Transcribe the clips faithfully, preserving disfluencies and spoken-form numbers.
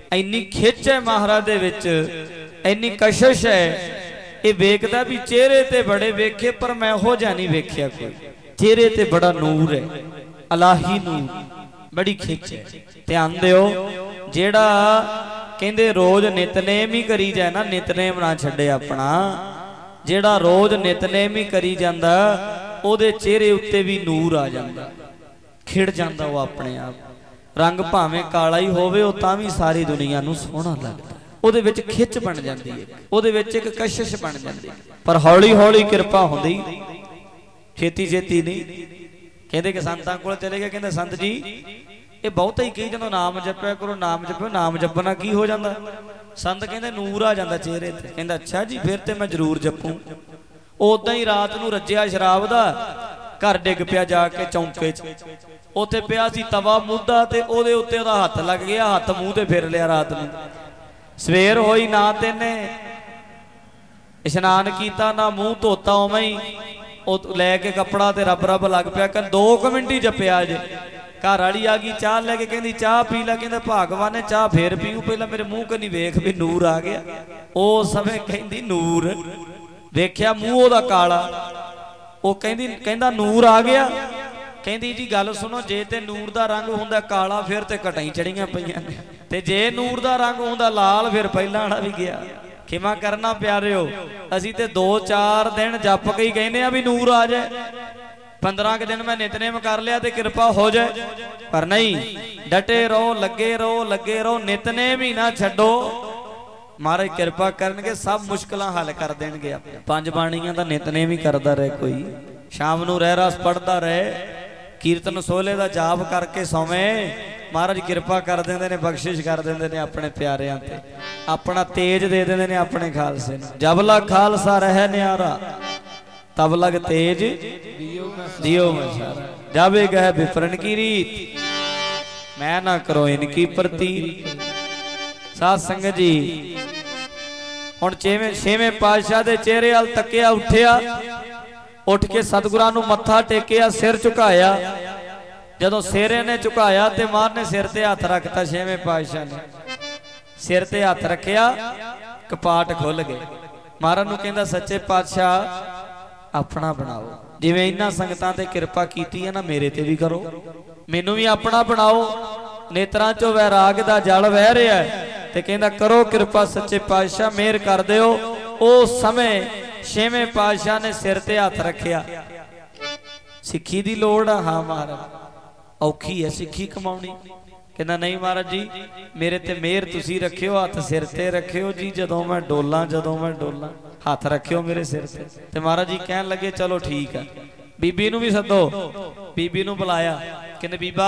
इन्नी खिच है महाराज दे विच, इन्नी कशिश है। ये वेखदा भी चेहरे ते बड़े वेखे पर मैं हो जा नहीं वेख्या कोई। चेहरे ते बड़ा नूर है, अलाही नूर, बड़ी खिच है। ध्यान दिओ, जेड़ा कहंदे रोज नितनेम ही करी जाए ना, नितनेम ना छड्डे अपना, जेड़ा रोज नितनेम ही करी जांदा ओदे चेहरे उत्ते भी नूर आ जांदा, खिड़ जांदा वो अपने आप। रंग भावें काला ही होवे ओ तां भी सारी दुनिया नूं सोहना लगदा, ओदे विच खिच बन जांदी है, ओदे विच एक कशिश बन जांदी। पर हौली हौली किरपा हुंदी, छेती छेती नहीं। कहंदे कि संतां कोल चले गए, कहंदे संत जी ये बहुत ही कही जदों नाम जपया करो, नाम जपो, नाम जपना की हो जाता। संत कहंदे नूर आ जाता चेहरे ते। कहंदा अच्छा जी फिर तो मैं जरूर जपूं। उदा ही रात नूं रज्जिया शराब दा घर डिग पिया जाके चौंके च, उत्थे पिया सी तवा मुद्दा ते ओदे उत्ते ओदा हत्थ लग गया, हत्थ मूँह ते फिर लिया। रात नूं सवेर होई ना तेने इशनान कीता ना मूँह धोता, उवें ही लैके कपड़ा ते रब रब लग पिया। कल दो क मिनट ही जपिया जे, घर वाली आ गई चाह लैके, कहती चाह पी ला। कहते भागवान ने चाह फिर पीऊ, पहला मेरे मूँह कनी वेख भी नूर आ गया। उस समय कहती नूर वेख्या मूँह ओदा काला, वो कहती कहता नूर आ गया। कहती जी गल सुनो, जे ते नूर दा रंग हुंदा काला फिर ते घटाई चढ़ियां पईयां ने, ते जे नूर दा रंग हुंदा लाल फिर पहला वाला भी गया। खिमा करना प्यारिओ, असीं ते दो चार दिन जप के ही कहने आ भी नूर आ जाए, पंद्रह के दिन मैं नितनेम कर लिया तो कृपा हो जाए। पर नहीं, डटे रहो, लगे रहो, लगे रहो, नितनेम ही ना छड्डो, महाराज कृपा करनगे, सब मुश्किलां हल कर देणगे। अपने पंज बाणियां दा नितनेम ही करदा रहे, कोई शाम नूं रहरास पढ़दा रहे, कीर्तन सोहले दा जाप करके सोवें, महाराज कृपा कर देंदे ने, बख्शिश कर देंदे ने अपने प्यारियां ते, अपना तेज दे देंदे ने अपने खालसे नूं। जब लग खालसा रहे न्यारा तब लग तेज दियो मशारा, जावे गए विप्रन की रीत, मैं ना करो इनकी प्रतीत। साध संगत जी हुण छेवें छेवें पातशाह दे चेहरे अल तकिया, उठिया, उठ के सतगुरां नूं मत्था टेकिया, सिर झुकाया। जदों सिर ने झुकाया ते मार ने सिर ते हथ रखता, छेवें पातशाह ने सिर ते हथ रखिया, कपाट खुल गए। महाराज नूं कहंदा सच्चे पातशाह अपना बनाओ, जिवें इन्हां संगतां ते कृपा कीती है ना, मेरे ते भी करो, मैनू भी अपना बनाओ। नेत्रां चों वैराग दा जल वह रहा है, ते कहंदा करो कृपा सच्चे पातशाह, मेहर कर दिओ। उस समय छेवें पातशाह ने सिर ते हथ रखिया। सिक्खी दी लोड़ आ? हाँ महाराज, औखी है सिक्खी कमाउणी। कहंदा नहीं महाराज जी, मेरे ते मेहर तुसी रखियो, हथ सिर ते रखियो जी, जदों मैं डोलां जदों मैं डोलां हाथ रखियो मेरे सिर से। ते महाराज जी कहन लगे चलो ठीक है, बीबी नूं भी सदो। बीबी नूं बुलाया, कहंदे बीबा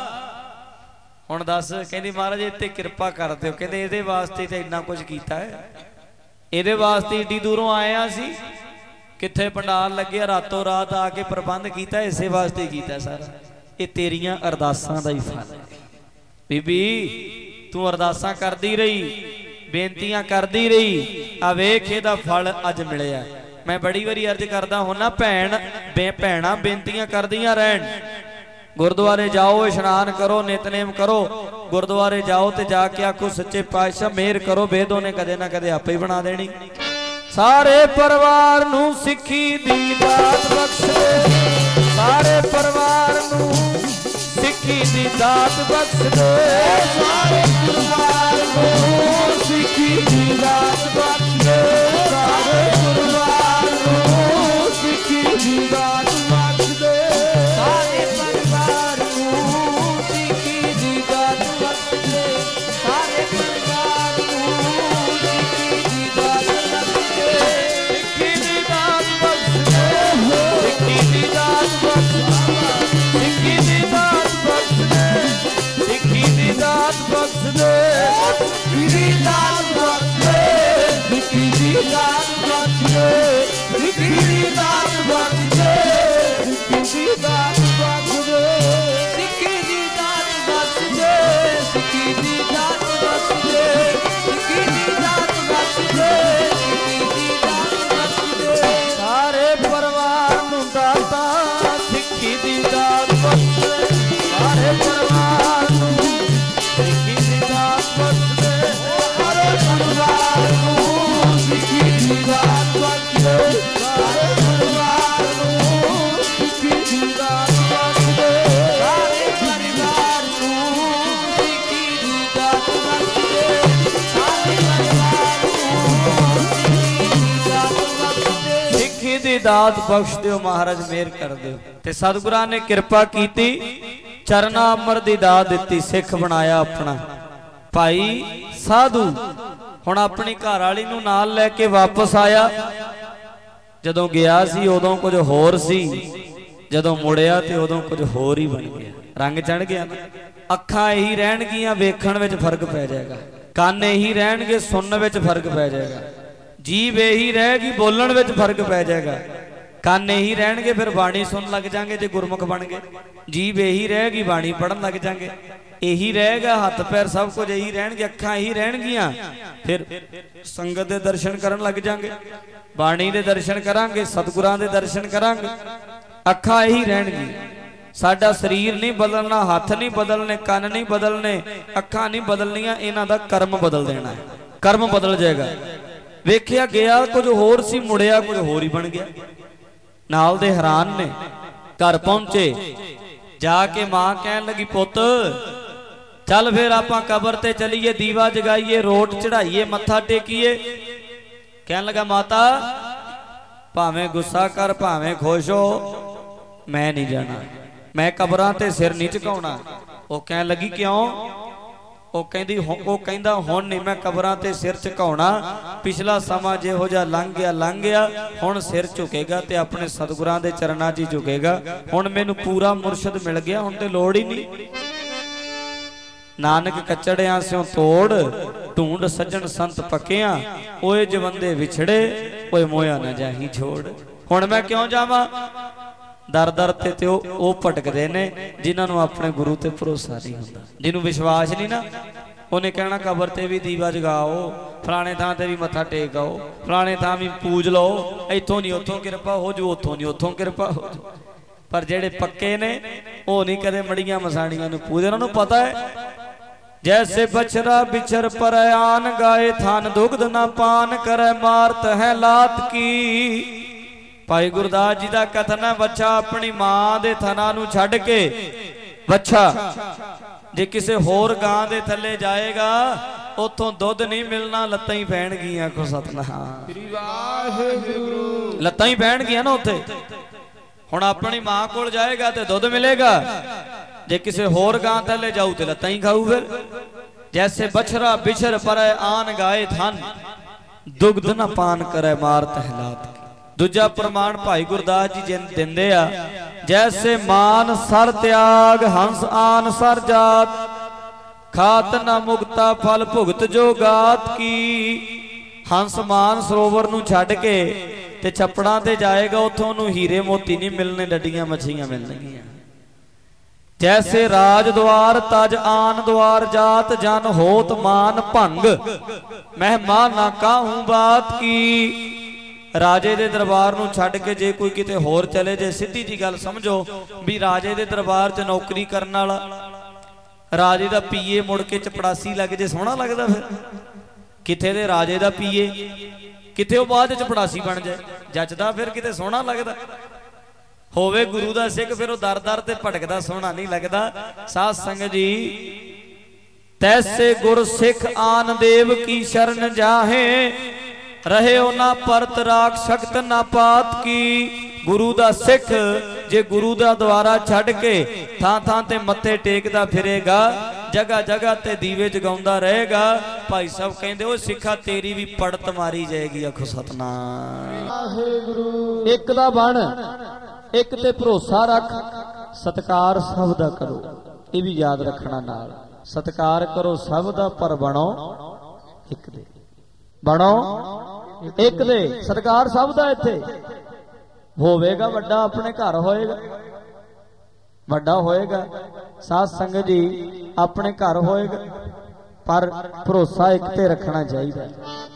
हुण दस। कहंदी महाराज इत्ते कृपा कर दिओ। कहंदे इहदे वास्ते ते इन्ना कुछ कीता है, इहदे वास्ते ईडी दूरों आए आ सी, कित्थे पंडाल लगे, रातों रात आके प्रबंध कीता, इसे वास्ते कीता सारा। ये तेरियां अरदासां दा ही फल है। बीबी तू अरदासां करदी रही, बेनतियां करदी रही, आ वेख इहदा फल अज मिलिया। मैं बड़ी वारी अर्ज करदा हुन्ना, भैन बे भैणां बेनतियां करदियां रहन, गुरुद्वारे जाओ, इशनान करो, नितनेम करो, गुरुद्वारे जाओ ते जाके आखो सच्चे पातशाह मेहर करो, बेदों ने कदे ना कदे आपे ही बना देनी। सारे परिवार नूं सिक्खी दी दात बख्श दे, सारे परिवार नूं सिक्खी दी दात बख्श दे, सारे परिवार नूं सिक्खी दी दात बख्श दे, सारे परिवार नूं सिक्खी दी दात बख्श दे, सारे परिवार नूं सिक्खी दी दात बख्श दे, सारे परिवार नूं सिक्खी दी दात बख्श दे, सिक्खी दी दात बख्श दे, सिक्खी दी दात बख्श दे, सिक्खी दी दात बख्श दे, सिक्खी दी दात बख्श दे, सिक्खी दी दात बख्श दे, सिक्खी दी दात बख्श दे, सिक्खी दी दात बख्श दे, सिक्खी दी दात बख्श दे, सिक्खी दी दात बख्श दे, सिक्खी दी दात बख्श दे, सिक्खी दी दात बख्श दे, सिक्खी दी दात बख्श दे, सारे परिवार नूं दाता सिक्खी दी दात बख्श दे, सारे परिवार नूं सिक्खी दी दात बख्श दे, ਸਿੱਖੀ ਦੀ ਦਾਤ ਬਖਸ਼ ਦਿਓ महाराज, मेहर कर ਦਿਓ। ਤੇ ਸਤਿਗੁਰਾਂ ਨੇ ਕਿਰਪਾ ਕੀਤੀ, ਚਰਨਾ ਅਮਰ ਦੀ ਦਾਤ ਦਿੱਤੀ, ਸਿੱਖ ਬਣਾਇਆ ਆਪਣਾ ਭਾਈ ਸਾਧੂ। ਹੁਣ ਆਪਣੀ ਘਰ ਵਾਲੀ ਨੂੰ ਨਾਲ ਲੈ ਕੇ ਵਾਪਸ ਆਇਆ। ਜਦੋਂ ਗਿਆ ਸੀ ਉਦੋਂ ਕੁਝ ਹੋਰ ਸੀ, ਜਦੋਂ ਮੁੜਿਆ ਤੇ ਉਦੋਂ ਕੁਝ ਹੋਰ ਹੀ ਬਣ ਗਿਆ, ਰੰਗ ਚੜ ਗਿਆ ਨਾ। ਅੱਖਾਂ ਇਹੀ ਰਹਿਣਗੀਆਂ, ਵੇਖਣ ਵਿੱਚ ਫਰਕ ਪੈ ਜਾਏਗਾ। ਕੰਨ ਇਹੀ ਰਹਿਣਗੇ, ਸੁਣਨ ਵਿੱਚ ਫਰਕ ਪੈ ਜਾਏਗਾ। ਜੀਭ ਇਹੀ ਰਹੇਗੀ, ਬੋਲਣ ਵਿੱਚ ਫਰਕ ਪੈ ਜਾਏਗਾ। ਕੰਨ ਇਹੀ ਰਹਿਣਗੇ, ਫਿਰ ਬਾਣੀ ਸੁਣਨ ਲੱਗ ਜਾਾਂਗੇ ਜੇ ਗੁਰਮੁਖ ਬਣ ਗਏ। ਜੀਭ ਇਹੀ ਰਹੇਗੀ, ਬਾਣੀ ਪੜਨ ਲੱਗ ਜਾਾਂਗੇ। ਇਹੀ ਰਹੇਗਾ, ਹੱਥ ਪੈਰ ਸਭ ਕੁਝ ਇਹੀ ਰਹਿਣਗੇ। ਅੱਖਾਂ ਇਹੀ ਰਹਿਣਗੀਆਂ, ਫਿਰ ਸੰਗਤ ਦੇ ਦਰਸ਼ਨ ਕਰਨ ਲੱਗ ਜਾਾਂਗੇ, ਬਾਣੀ ਦੇ ਦਰਸ਼ਨ ਕਰਾਂਗੇ, ਸਤਿਗੁਰਾਂ ਦੇ ਦਰਸ਼ਨ ਕਰਾਂਗੇ। ਅੱਖਾਂ ਇਹੀ ਰਹਿਣਗੀਆਂ। ਸਾਡਾ ਸਰੀਰ ਨਹੀਂ ਬਦਲਣਾ, ਹੱਥ ਨਹੀਂ ਬਦਲਨੇ, ਕੰਨ ਨਹੀਂ ਬਦਲਨੇ, ਅੱਖਾਂ ਨਹੀਂ ਬਦਲਣੀਆਂ। ਇਹਨਾਂ ਦਾ ਕਰਮ ਬਦਲ ਦੇਣਾ ਹੈ, ਕਰਮ ਬਦਲ ਜਾਏਗਾ। ਵੇਖਿਆ ਗਿਆ ਕੁਝ ਹੋਰ ਸੀ, ਮੁੜਿਆ ਕੁਝ ਹੋਰ ਹੀ ਬਣ ਗਿਆ। ਨਾਲ ਦੇ ਹੈਰਾਨ ਨੇ। ਘਰ ਪਹੁੰਚੇ, ਜਾ ਕੇ ਮਾਂ ਕਹਿਣ ਲੱਗੀ, ਪੁੱਤ ਚੱਲ ਫਿਰ ਆਪਾਂ ਕਬਰ ਤੇ ਚਲੀਏ, ਦੀਵਾ ਜਗਾਈਏ, ਰੋਟ ਚੜਾਈਏ, ਮੱਥਾ ਟੇਕੀਏ। ਕਹਿਣ ਲੱਗਾ, ਮਾਤਾ ਭਾਵੇਂ ਗੁੱਸਾ ਕਰ, ਭਾਵੇਂ ਖੁਸ਼ ਹੋ, ਮੈਂ ਨਹੀਂ ਜਾਣਾ, ਮੈਂ ਕਬਰਾਂ ਤੇ ਸਿਰ ਨਹੀਂ ਝੁਕਾਉਣਾ। ਉਹ ਕਹਿਣ ਲੱਗੀ, ਕਿਉਂ? ਉਹ ਕਹਿੰਦੀ ਉਹ ਕਹਿੰਦਾ ਹੁਣ ਨਹੀਂ ਮੈਂ ਕਬਰਾਂ ਤੇ ਸਿਰ ਝੁਕਾਉਣਾ। ਪਿਛਲਾ ਸਮਾਂ ਜਿਹੋ ਜਿਹਾ ਲੰਘ ਗਿਆ ਲੰਘ ਗਿਆ, ਹੁਣ ਸਿਰ ਝੁਕੇਗਾ ਤੇ ਆਪਣੇ ਸਤਿਗੁਰਾਂ ਦੇ ਚਰਨਾਂ 'ਚ ਹੀ ਝੁਕੇਗਾ। ਹੁਣ ਮੈਨੂੰ ਪੂਰਾ ਮੁਰਸ਼ਿਦ ਮਿਲ ਗਿਆ, ਹੁਣ ਤੇ ਲੋੜ ਹੀ ਨਹੀਂ। ਨਾਨਕ ਕਚੜਿਆਂ ਸਿਓ ਤੋੜ, ਢੂੰਡ ਸੱਜਣ ਸੰਤ ਪੱਕਿਆਂ, ਓਏ ਜਵੰਦੇ ਵਿਛੜੇ, ਓਏ ਮੋਇਆ ਨਾ ਜਾਹੀ ਛੋੜ। ਹੁਣ ਮੈਂ ਕਿਉਂ ਜਾਵਾਂ? ਦਰ ਦਰ ਤੇ ਤੇ ਉਹ ਉਹ ਭਟਕਦੇ ਨੇ ਜਿਨ੍ਹਾਂ ਨੂੰ ਆਪਣੇ ਗੁਰੂ ਤੇ ਭਰੋਸਾ ਨਹੀਂ ਹੁੰਦਾ। ਜਿਹਨੂੰ ਵਿਸ਼ਵਾਸ ਨਹੀਂ ਨਾ, ਉਹਨੇ ਕਹਿਣਾ ਕਬਰ ਤੇ ਵੀ ਦੀਵਾ ਜਗਾਓ, ਫਲਾਣੇ ਥਾਂ ਤੇ ਵੀ ਮੱਥਾ ਟੇਕ ਆਓ, ਫਲਾਣੇ ਥਾਂ ਵੀ ਪੂਜ ਲਓ, ਇੱਥੋਂ ਨਹੀਂ ਉੱਥੋਂ ਕਿਰਪਾ ਹੋ ਜੂ, ਉੱਥੋਂ ਨਹੀਂ ਉੱਥੋਂ ਕਿਰਪਾ ਹੋ ਜੂ। ਪਰ ਜਿਹੜੇ ਪੱਕੇ ਨੇ ਉਹ ਨਹੀਂ ਕਦੇ ਮੜੀਆਂ ਮਸਾਣੀਆਂ ਨੂੰ ਪੂਜਦੇ। ਉਹਨਾਂ ਨੂੰ ਪਤਾ ਹੈ, ਜੈਸੇ ਬਛਰਾ ਬਿਛਰ ਪਰ ਆਨ ਗਾਏ, ਥਨ ਦੁਗਧ ਨਾ ਪਾਨ ਕਰੈ, ਮਾਰਤ ਹੈ ਲਾਤ ਕੀ। ਭਾਈ ਗੁਰਦਾਸ ਜੀ ਦਾ ਕਥਨ ਹੈ, ਬੱਚਾ ਆਪਣੀ ਮਾਂ ਦੇ ਥਨਾਂ ਨੂੰ ਛੱਡ ਕੇ, ਬੱਚਾ ਜੇ ਕਿਸੇ ਹੋਰ ਗਾਂ ਦੇ ਥੱਲੇ ਜਾਏਗਾ, ਉੱਥੋਂ ਦੁੱਧ ਨਹੀਂ ਮਿਲਣਾ, ਲੱਤਾਂ ਹੀ ਪੈਣਗੀਆਂ। ਆਖੋ ਸਤਿਨਾਮ, ਲੱਤਾਂ ਹੀ ਪੈਣਗੀਆਂ ਨਾ ਉੱਥੇ। ਹੁਣ ਆਪਣੀ ਮਾਂ ਕੋਲ ਜਾਏਗਾ ਤੇ ਦੁੱਧ ਮਿਲੇਗਾ, ਜੇ ਕਿਸੇ ਹੋਰ ਗਾਂ ਥੱਲੇ ਜਾਊ ਤੇ ਲੱਤਾਂ ਹੀ ਖਾਊ। ਫਿਰ ਜੈਸੇ ਬਛਰਾ ਬਿਛਰ ਪਰ ਆਨ ਗਾਏ, ਥਨ ਦੁਗਧ ਨਾ ਪਾਨ ਕਰੈ, ਮਾਰਤ ਹੈ ਲਾਤ। ਦੂਜਾ ਪ੍ਰਮਾਣ ਭਾਈ ਗੁਰਦਾਸ ਜੀ ਜਿਨ ਦਿੰਦੇ ਆ, ਜੈਸੇ ਮਾਨ ਸਰ ਤਿਆਗ, ਹੰਸ ਆਨ ਸਰ ਜਾਤ, ਖਾਤ ਨਾ ਮੁਕਤਾ ਫਲ ਭੁਗਤ ਜੋ ਗਾਤ ਕੀ। ਹੰਸ ਮਾਨ ਸਰੋਵਰ ਨੂੰ ਛੱਡ ਕੇ ਤੇ ਛੱਪੜਾਂ ਤੇ ਜਾਏਗਾ, ਉੱਥੋਂ ਉਹਨੂੰ ਹੀਰੇ ਮੋਤੀ ਨਹੀਂ ਮਿਲਣੇ, ਡੱਡੀਆਂ ਮੱਛੀਆਂ ਮਿਲਣਗੀਆਂ। ਜੈਸੇ ਰਾਜ ਦੁਆਰ ਤਜ ਆਨ ਦੁਆਰ ਜਾਤ, ਜਨ ਹੋਤ ਮਾਨ ਭੰਗ, ਮਹਿਮਾਨ ਨਾ ਕਾਹੂ ਬਾਤ ਕੀ। ਰਾਜੇ ਦੇ ਦਰਬਾਰ ਨੂੰ ਛੱਡ ਕੇ ਜੇ ਕੋਈ ਕਿਤੇ ਹੋਰ ਚਲੇ ਜੇ, ਸਿੱਧੀ ਜੀ ਗੱਲ ਸਮਝੋ ਵੀ ਰਾਜੇ ਦੇ ਦਰਬਾਰ 'ਚ ਨੌਕਰੀ ਕਰਨ ਵਾਲਾ ਰਾਜੇ ਦਾ ਪੀਏ ਮੁੜ ਕੇ ਚਪੜਾਸੀ ਲੱਗ ਜੇ, ਸੋਹਣਾ ਲੱਗਦਾ? ਫਿਰ ਕਿਥੇ ਦੇ ਰਾਜੇ ਦਾ ਪੀਏ, ਕਿਤੇ ਉਹ ਬਾਅਦ 'ਚ ਚਪੜਾਸੀ ਬਣ ਜਾਏ, ਜੱਜਦਾ? ਫਿਰ ਕਿਤੇ ਸੋਹਣਾ ਲੱਗਦਾ? ਹੋਵੇ ਗੁਰੂ ਦਾ ਸਿੱਖ, ਫਿਰ ਉਹ ਦਰ ਦਰ ਤੇ ਭਟਕਦਾ ਸੋਹਣਾ ਨਹੀਂ ਲੱਗਦਾ। ਸਾਧ ਸੰਗਤ ਜੀ, ਤੈਸੇ ਗੁਰ ਸਿੱਖ ਆਨ ਦੇਵ ਕੀ ਸ਼ਰਨ ਜਾਹੇ, ਰਹੇ ਨਾ ਪਰਤ ਰਾਖ ਸ਼ਕਤ ਨਾ ਪਾਤ ਕੀ। ਗੁਰੂ ਦਾ ਸਿੱਖ ਜੇ ਗੁਰੂ ਦਾ ਦੁਆਰਾ ਛੱਡ ਕੇ ਥਾਂ ਥਾਂ ਤੇ ਮੱਥੇ ਟੇਕਦਾ ਫਿਰੇਗਾ, ਜਗ੍ਹਾ ਜਗ੍ਹਾ ਤੇ ਦੀਵੇ ਜਗਾਉਂਦਾ ਰਹੇਗਾ, ਭਾਈ ਸਾਹਿਬ ਕਹਿੰਦੇ ਉਹ ਸਿੱਖਾ ਤੇਰੀ ਵੀ ਪੜਤ ਮਾਰੀ ਜਾਏਗੀ। ਆਖੋ ਸਤਨਾਮ ਵਾਹਿਗੁਰੂ। ਇੱਕ ਦਾ ਬਣ, ਇੱਕ ਤੇ ਭਰੋਸਾ ਰੱਖ, ਸਤਿਕਾਰ ਸਭ ਦਾ ਕਰੋ, ਇਹ ਵੀ ਯਾਦ ਰੱਖਣਾ ਨਾਲ। ਸਤਿਕਾਰ ਕਰੋ ਸਭ ਦਾ, ਪਰ ਬਣੋ ਇੱਕ ਦੇ। ਬਣੋ ਇੱਕ ਦੇ, ਸਤਿਕਾਰ ਸਭ ਦਾ। ਇੱਥੇ ਹੋਵੇਗਾ ਵੱਡਾ, ਆਪਣੇ ਘਰ ਹੋਏਗਾ, ਵੱਡਾ ਹੋਏਗਾ। ਸਾਧ ਸੰਗਤ ਜੀ, ਆਪਣੇ ਘਰ ਹੋਏਗਾ, ਪਰ ਭਰੋਸਾ ਇੱਕ ਤੇ ਰੱਖਣਾ ਚਾਹੀਦਾ।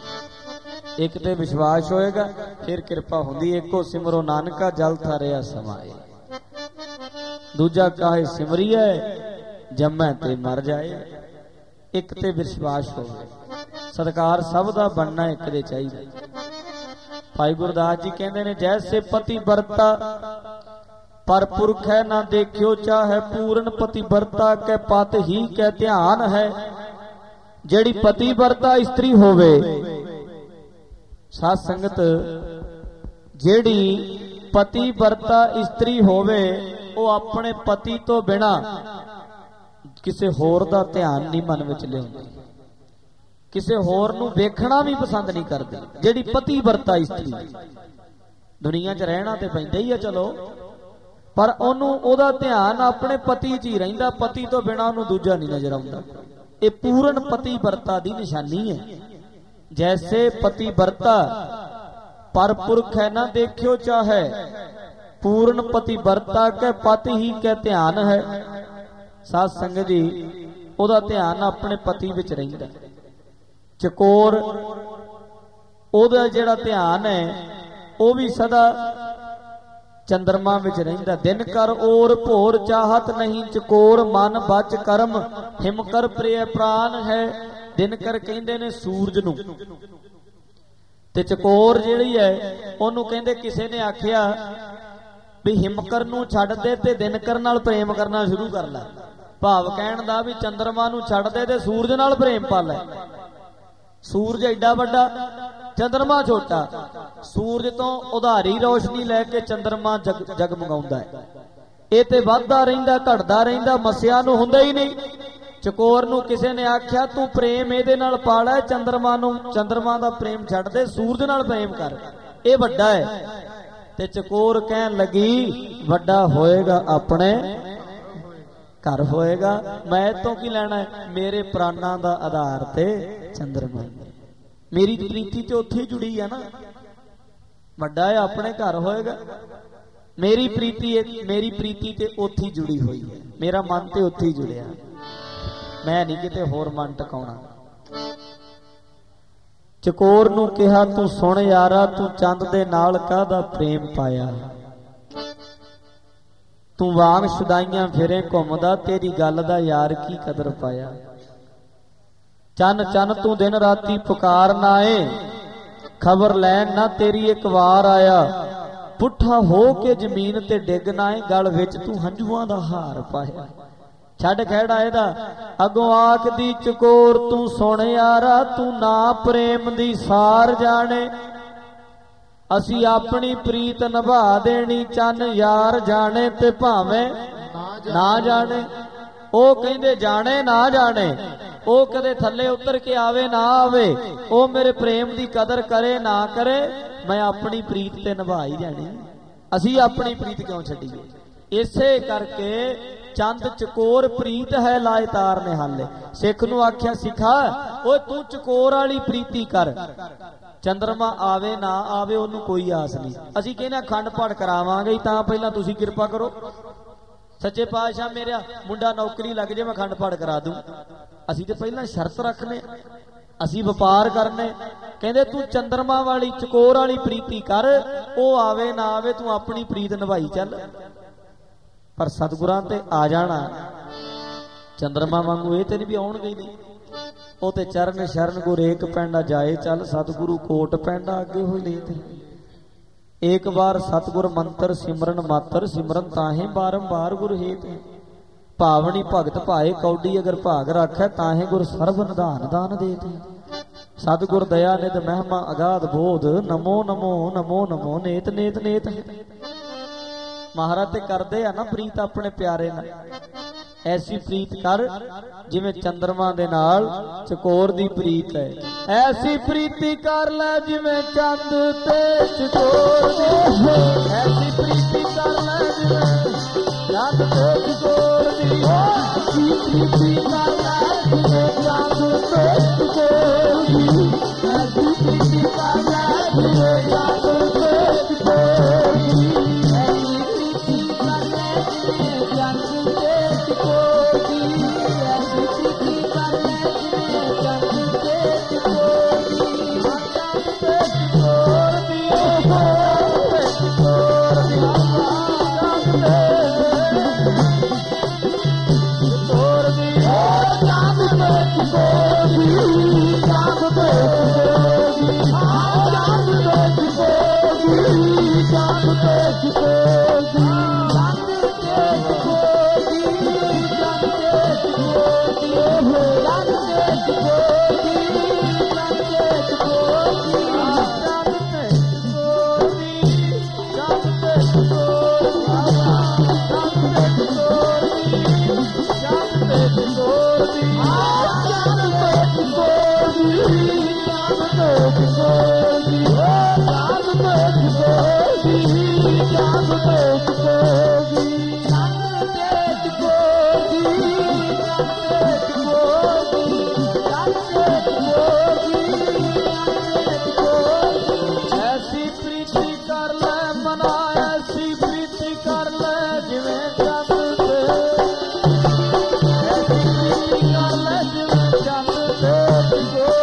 ਇੱਕ ਤੇ ਵਿਸ਼ਵਾਸ ਹੋਏਗਾ, ਫਿਰ ਕਿਰਪਾ ਹੁੰਦੀ। ਇੱਕੋ ਸਿਮਰੋ ਨਾਨਕਾ ਜਲ ਥਾਰਿਆ ਸਮਾਏ, ਦੂਜਾ ਕਾਹੇ ਸਿਮਰੀਐ ਜੰਮੈ ਤੇ ਮਰ ਜਾਏ। ਇੱਕ ਤੇ ਵਿਸ਼ਵਾਸ ਹੋਵੇ, ਸਤਿਕਾਰ ਸਭ ਦਾ ਬਣਨਾ ਇੱਕ ਦੇ ਚਾਹੀਦਾ। ਭਾਈ ਗੁਰਦਾਸ ਜੀ ਕਹਿੰਦੇ ਨੇ, ਜੈਸੇ ਪਤੀ ਵਰਤਾ ਪਰ ਪੁਰਖ ਹੈ ਨਾ ਦੇਖਿਓ, ਚਾਹੇ ਪੂਰਨ ਪਤੀ ਵਰਤਾ ਕੇ ਪਤ ਹੀ ਕੇ ਧਿਆਨ ਹੈ। ਜਿਹੜੀ ਪਤੀਵਰਤਾ ਇਸਤਰੀ ਹੋਵੇ, ਸਾਧ ਸੰਗਤ ਜਿਹੜੀ ਪਤੀਵਰਤਾ ਇਸਤਰੀ ਹੋਵੇ ਉਹ ਆਪਣੇ ਪਤੀ ਤੋਂ ਬਿਨਾ ਕਿਸੇ ਹੋਰ ਦਾ ਧਿਆਨ ਨਹੀਂ ਮਨ ਵਿੱਚ ਲਿਆਉਂਦੀ, ਕਿਸੇ ਹੋਰ ਨੂੰ ਵੇਖਣਾ ਵੀ ਪਸੰਦ ਨਹੀਂ ਕਰਦੀ। ਜਿਹੜੀ ਪਤੀਵਰਤਾ ਇਸਤਰੀ, ਦੁਨੀਆ 'ਚ ਰਹਿਣਾ ਤੇ ਪੈਂਦਾ ਹੀ ਆ ਚਲੋ, ਪਰ ਉਹਨੂੰ ਉਹਦਾ ਧਿਆਨ ਆਪਣੇ ਪਤੀ 'ਚ ਹੀ ਰਹਿੰਦਾ, ਪਤੀ ਤੋਂ ਬਿਨਾ ਉਹਨੂੰ ਦੂਜਾ ਨਹੀਂ ਨਜ਼ਰ ਆਉਂਦਾ। ਇਹ ਪੂਰਨ ਪਤੀਵਰਤਾ ਦੀ ਨਿਸ਼ਾਨੀ ਹੈ। ਜੈਸੇ ਪਤੀਵਰਤਾ परपुरख है ना देखियो चाहे, पूर्ण पतिव्रता के पति ही के ध्यान है। साध संगत जी ओदा ध्यान अपने पति विच रहिंदा। चकोर ओदा जिहड़ा ध्यान है वो भी सदा चंद्रमा विच रहिंदा। दिन कर ओर भोर चाहत नहीं, चकोर मन बच कर्म हिम कर प्रिय प्राण है। दिन कर कहंदे ने सूरज नूं, ते चकोर जिहड़ी है ओनू कहंदे किसे ने आखिया भी हिमकर नूं छड्ड दे ते दिनकर नाल प्रेम करना शुरू कर लै। भाव कहण दा भी चंद्रमा नूं छड्ड दे ते सूरज नाल प्रेम पा लै। सूरज एडा वड्डा, चंद्रमा छोटा। सूरज तो उधारी रोशनी लैके चंद्रमा जग जगमगाउंदा है। इह ते वधदा रहिंदा घटदा रहिंदा, मसिया नूं हुंदा ही नहीं। चकोर नूं किसे ने आख्या तू प्रेम इहदे नाल पा लै, चंद्रमा नूं चंद्रमा दा प्रेम छड्ड दे, सूरज नाल प्रेम कर, ये वड्डा है। ते चकोर कहन लगी वड्डा होएगा अपने घर होएगा, मैं तो की लैना है, मेरे प्राणां दा आधार ते चंद्रमा, मेरी प्रीति ते उत्थे जुड़ी है ना, वड्डा है अपने घर होएगा। मेरी प्रीति मेरी प्रीति ते उत्थे जुड़ी हुई है, मेरा मन ते उत्थे जुड़िया, मैं नहीं किते होर मन टकाउणा। चकोर नूं कहा तू सुन यारा, तू चंद दे नाल काहदा प्रेम पाया, तू वांग शुदाइयां फिरे घुमदा, तेरी गल दा यार की कदर पाया। चन चन तू दिन राती पुकार ना आए, खबर लैन ना तेरी एक वार आया। पुठा हो के जमीन ते डिग ना आए, गल विच तू हंझुआं दा हार पाया। छड़ खैड़ा एदा अगों आख दी चकोर तू सुन यारा, तू ना प्रेम दी सार जाने, असी अपनी प्रीत निभा देनी, चन यार जाने ते भावें ना जाने। ओ कहंदे जाने ना जाने, ओ कदे थल्ले उतर के आवे ना आवे, ओ मेरे प्रेम दी कदर करे ना करे, मैं अपनी प्रीत ते निभा ही जानी। असी अपनी प्रीत क्यों छड्डीए? इसे करके चंद चकोर प्रीत है लाए तार ने हाले। सिख नूं आख्या सिखा ओए तू चकोर वाली प्रीति कर, चंद्रमा आवे ना आवे ओनू कोई आस नहीं। असीं कहना खंड पाठ करावांगे तां पहलां तुसीं किरपा करो, सच्चे पातशाह मेरा मुंडा नौकरी लग जाए मैं खंड पाठ करा दूं। असीं ते पहलां शर्त रखने, असीं व्यापार करने। कहंदे तू चंद्रमा वाली चकोर वाली प्रीति कर, ओ आवे ना आवे तू अपनी प्रीत निभाई चल। पर सतगुरां ते आ जाना चंद्रमा वांगू ये ते नहीं भी आउणगे नहीं, ओ ते चरण शरण गुर एक पैंडा जाए चल, सतगुरु कोट पैंडा अगे होई लेते। एक बार सतगुर मंत्र सिमरन मातर, सिमरन ताहे बारंबार गुर हेत। भावनी भगत भाए कौडी अगर भाग राखै, ताहे गुर सर्व निधान दान देते। सतगुर दया निध महिमा अगाध बोध, नमो नमो नमो नमो नेत नेत नेत। महाराज ते करदे आ ना प्रीत अपने प्यारे नाल, ऐसी प्रीत कर जिवें चंद्रमा दे नाल चकोर दी प्रीत है। ऐसी प्रीति कर ले जिवें चंद ते चकोर दी, ऐसी प्रीति कर ले जिवें चंद ते चकोर दी, ऐसी प्रीति कर ले जिवें चंद ते चकोर दी, ऐसी प्रीति कर ले जिवें चंद ते चकोर दी। Oh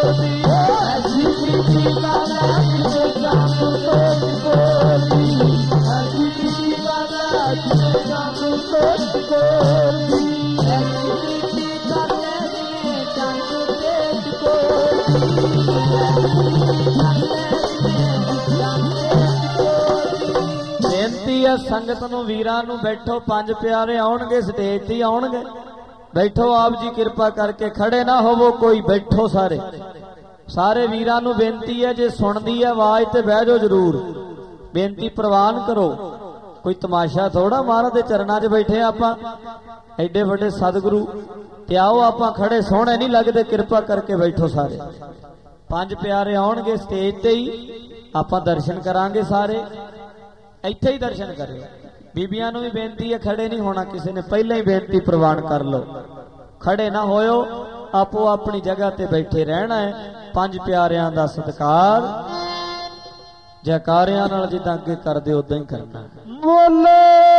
ਬੇਨਤੀ ਹੈ ਸੰਗਤ ਨੂੰ, ਵੀਰਾਂ ਨੂੰ, ਬੈਠੋ। ਪੰਜ ਪਿਆਰੇ ਆਉਣਗੇ, ਸਟੇਜ ਤੇ ਆਉਣਗੇ। ਬੈਠੋ, ਆਪ ਜੀ ਕਿਰਪਾ ਕਰਕੇ ਖੜੇ ਨਾ ਹੋਵੋ ਕੋਈ, ਬੈਠੋ ਸਾਰੇ। ਸਾਰੇ ਵੀਰਾਂ ਨੂੰ ਬੇਨਤੀ ਹੈ, ਜੇ ਸੁਣਦੀ ਹੈ ਆਵਾਜ਼ ਤੇ ਬਹਿ ਜਾਓ ਜ਼ਰੂਰ। ਬੇਨਤੀ ਪ੍ਰਵਾਨ ਕਰੋ, ਕੋਈ ਤਮਾਸ਼ਾ ਥੋੜਾ, ਮਹਾਰਾਜ ਦੇ ਚਰਨਾਂ 'ਚ ਬੈਠੇ ਆਪਾਂ, ਐਡੇ ਵੱਡੇ ਸਤਿਗੁਰੂ। ਤੇ ਆਓ ਆਪਾਂ ਖੜੇ, ਸੋਹਣੇ ਨਹੀਂ ਲੱਗਦੇ, ਕਿਰਪਾ ਕਰਕੇ ਬੈਠੋ ਸਾਰੇ। ਪੰਜ ਪਿਆਰੇ ਆਉਣਗੇ ਸਟੇਜ ਤੇ ਹੀ, ਆਪਾਂ ਦਰਸ਼ਨ ਕਰਾਂਗੇ ਸਾਰੇ। ਇੱਥੇ ਹੀ ਦਰਸ਼ਨ ਕਰਿਓ। ਬੀਬੀਆਂ ਨੂੰ ਵੀ ਬੇਨਤੀ ਹੈ, ਖੜੇ ਨਹੀਂ ਹੋਣਾ ਕਿਸੇ ਨੇ, ਪਹਿਲਾਂ ਹੀ ਬੇਨਤੀ ਪ੍ਰਵਾਨ ਕਰ ਲਓ। ਖੜੇ ਨਾ ਹੋਇਓ, ਆਪੋ ਆਪਣੀ ਜਗ੍ਹਾ ਤੇ ਬੈਠੇ ਰਹਿਣਾ ਹੈ। ਪੰਜ ਪਿਆਰਿਆਂ ਦਾ ਸਤਿਕਾਰ ਜੈਕਾਰਿਆਂ ਨਾਲ ਜਿੱਦਾਂ ਅੱਗੇ ਕਰਦੇ ਉਦਾਂ ਹੀ ਕਰਨਾ ਹੈ। ਬੋਲੇ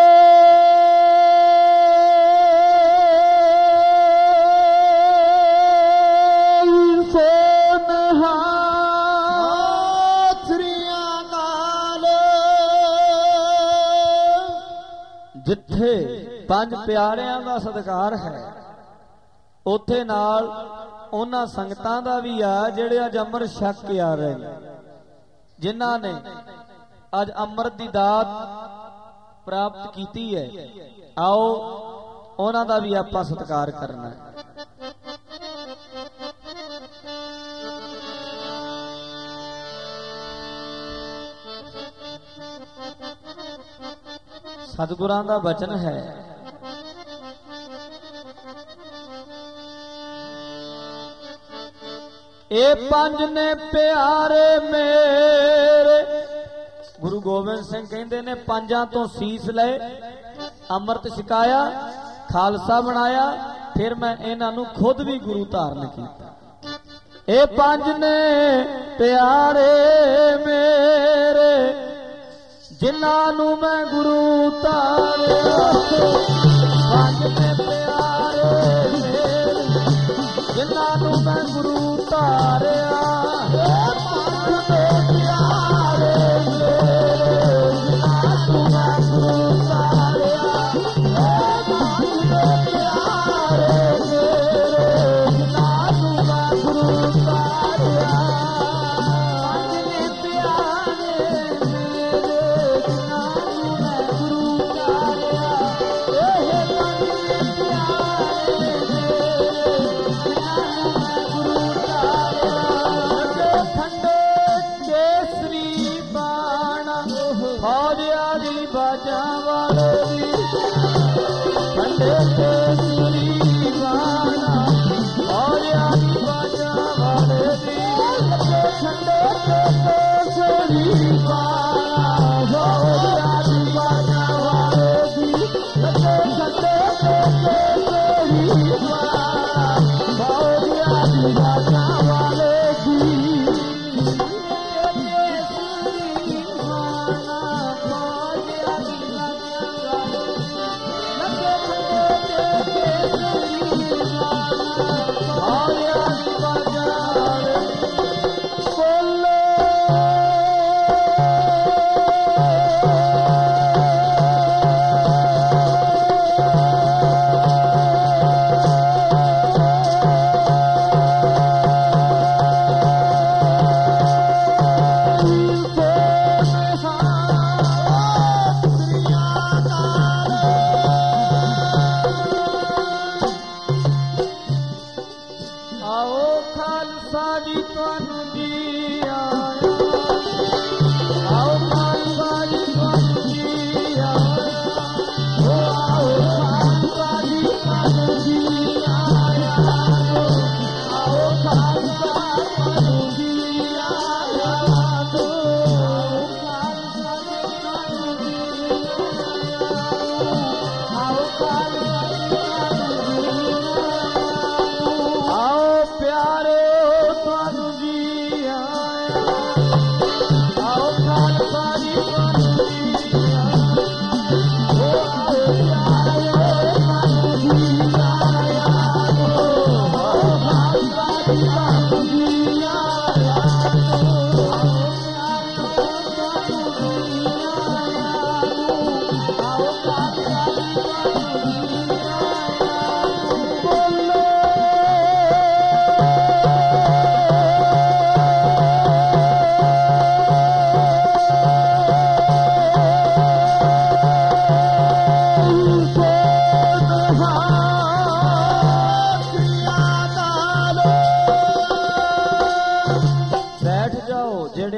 ਜਿੱਥੇ ਪੰਜ ਪਿਆਰਿਆਂ ਦਾ ਸਤਿਕਾਰ ਹੈ, ਉੱਥੇ ਨਾਲ ਉਹਨਾਂ ਸੰਗਤਾਂ ਦਾ ਵੀ ਆ ਜਿਹੜੇ ਅੱਜ ਅੰਮ੍ਰਿਤ ਛਕ ਕੇ ਆ ਰਹੇ ਨੇ, ਜਿਨ੍ਹਾਂ ਨੇ ਅੱਜ ਅੰਮ੍ਰਿਤ ਦੀ ਦਾਤ ਪ੍ਰਾਪਤ ਕੀਤੀ ਹੈ। ਆਓ ਉਹਨਾਂ ਦਾ ਵੀ ਆਪਾਂ ਸਤਿਕਾਰ ਕਰਨਾ ਹੈ। ਸਤਿਗੁਰਾਂ ਦਾ ਬਚਨ ਹੈ, ਇਹ ਪੰਜ ਨੇ ਪਿਆਰੇ ਮੇਰੇ। ਗੁਰੂ ਗੋਬਿੰਦ ਸਿੰਘ ਕਹਿੰਦੇ ਨੇ, ਪੰਜਾਂ ਤੋਂ ਸੀਸ ਲਏ, ਅੰਮ੍ਰਿਤ ਛਕਾਇਆ, ਖਾਲਸਾ ਬਣਾਇਆ, ਫਿਰ ਮੈਂ ਇਹਨਾਂ ਨੂੰ ਖੁਦ ਵੀ ਗੁਰੂ ਧਾਰਨ ਕੀਤਾ। ਇਹ ਪੰਜ ਨੇ ਪਿਆਰੇ ਮੇਰੇ, ਜਿਨ੍ਹਾਂ ਨੂੰ ਮੈਂ ਗੁਰੂ ਧਾਰਿਆ। ਪੰਜ ਨੇ ਪਿਆਰੇ ਮੇਰੇ, ਜਿਨ੍ਹਾਂ ਨੂੰ ਮੈਂ ਗੁਰੂ ਧਾਰਿਆ। ਪੰਜ ਨੇ ਪਿਆਰੇ ਮੇਰੇ, ਜਿਨ੍ਹਾਂ ਨੂੰ ਮੈਂ ਗੁਰੂ ਧਾਰਿਆ। ਪੰਜ ਨੇ ਪਿਆਰੇ ਮੇਰੇ, ਜਿਨ੍ਹਾਂ ਨੂੰ ਮੈਂ ਗੁਰੂ ਧਾਰਿਆ।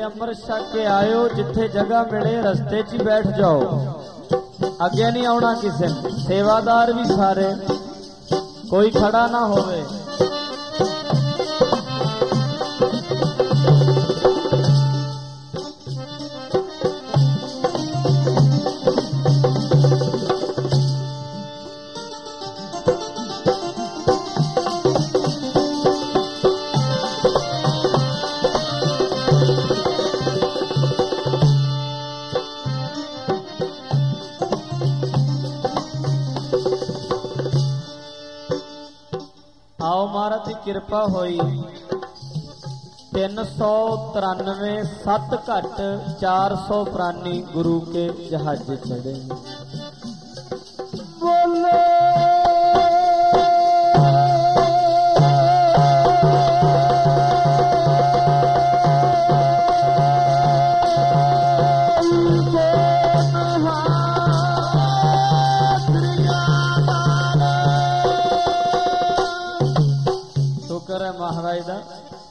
ਅੰਮ੍ਰਿਤ ਛਕ ਕੇ ਆਇਓ, ਜਿੱਥੇ ਜਗ੍ਹਾ ਮਿਲੇ ਰਸਤੇ 'ਚ ਹੀ ਬੈਠ ਜਾਓ, ਅੱਗੇ ਨਹੀਂ ਆਉਣਾ ਕਿਸੇ ਨੇ। ਸੇਵਾਦਾਰ ਵੀ ਸਾਰੇ, ਕੋਈ ਖੜਾ ਨਾ ਹੋਵੇ। आओ महाराज की कृपा होई। तीन सौ तिरानवे सत घट चार सौ प्राणी गुरु के जहाज चढ़े। बोले महाराज दा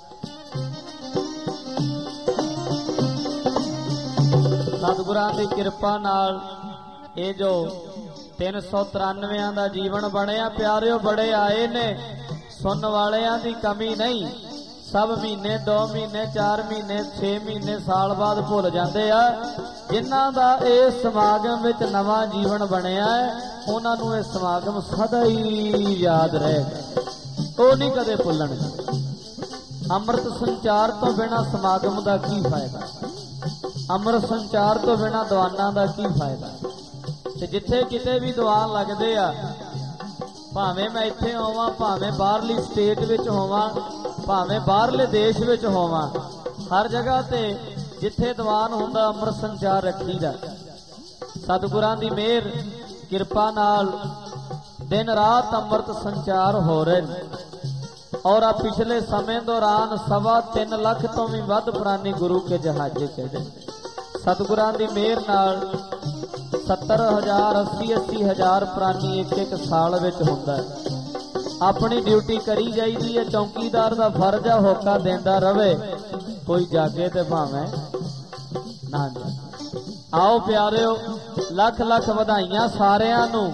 सतगुरां दी कृपा नाल ये जो तीन सौ तिरानवे का जीवन बनया प्यारिओ, बड़े आए ने, सुन वालियां दी कमी नहीं। सब महीने दो महीने चार महीने छे महीने साल बाद भुल जाते आ। जिन्हां दा इस समागम विच नवां जीवन बनया है, उन्हां नूं इह समागम सदा ही याद रहेगा, वो नहीं कदे भुल्लणगे। अमृत संचार तो बिना समागम का की फायदा, अमृत संचार तो बिना दवाना का की फायदा। ते जिथे किते भी दवान लगते आ, भावें मैं इत्थे होवां, भावें बाहरली स्टेट विच होवां, भावें बाहरले देश विच होवां, हर जगह ते जिथे दवान हुंदा अमृत संचार रखीदा। सतगुरां दी मेहर किरपा नाल दिन रात अमृत संचार हो रहे और आ पिछले समय दौरान सवा तीन लख तो भी वध प्राणी गुरु के जहाजे चढ़े। सतगुरां दी मेहर नाल सत्तर हजार अस्सी अस्सी हजार प्राणी एक एक साल विच हुंदा है। अपनी ड्यूटी करी जाईदी है, चौकीदार दा फर्ज है होका देंदा रवे, कोई जागे ते भावें ना जागे। आओ प्यारिओ, लख लख वधाइयां सारिआं नूं।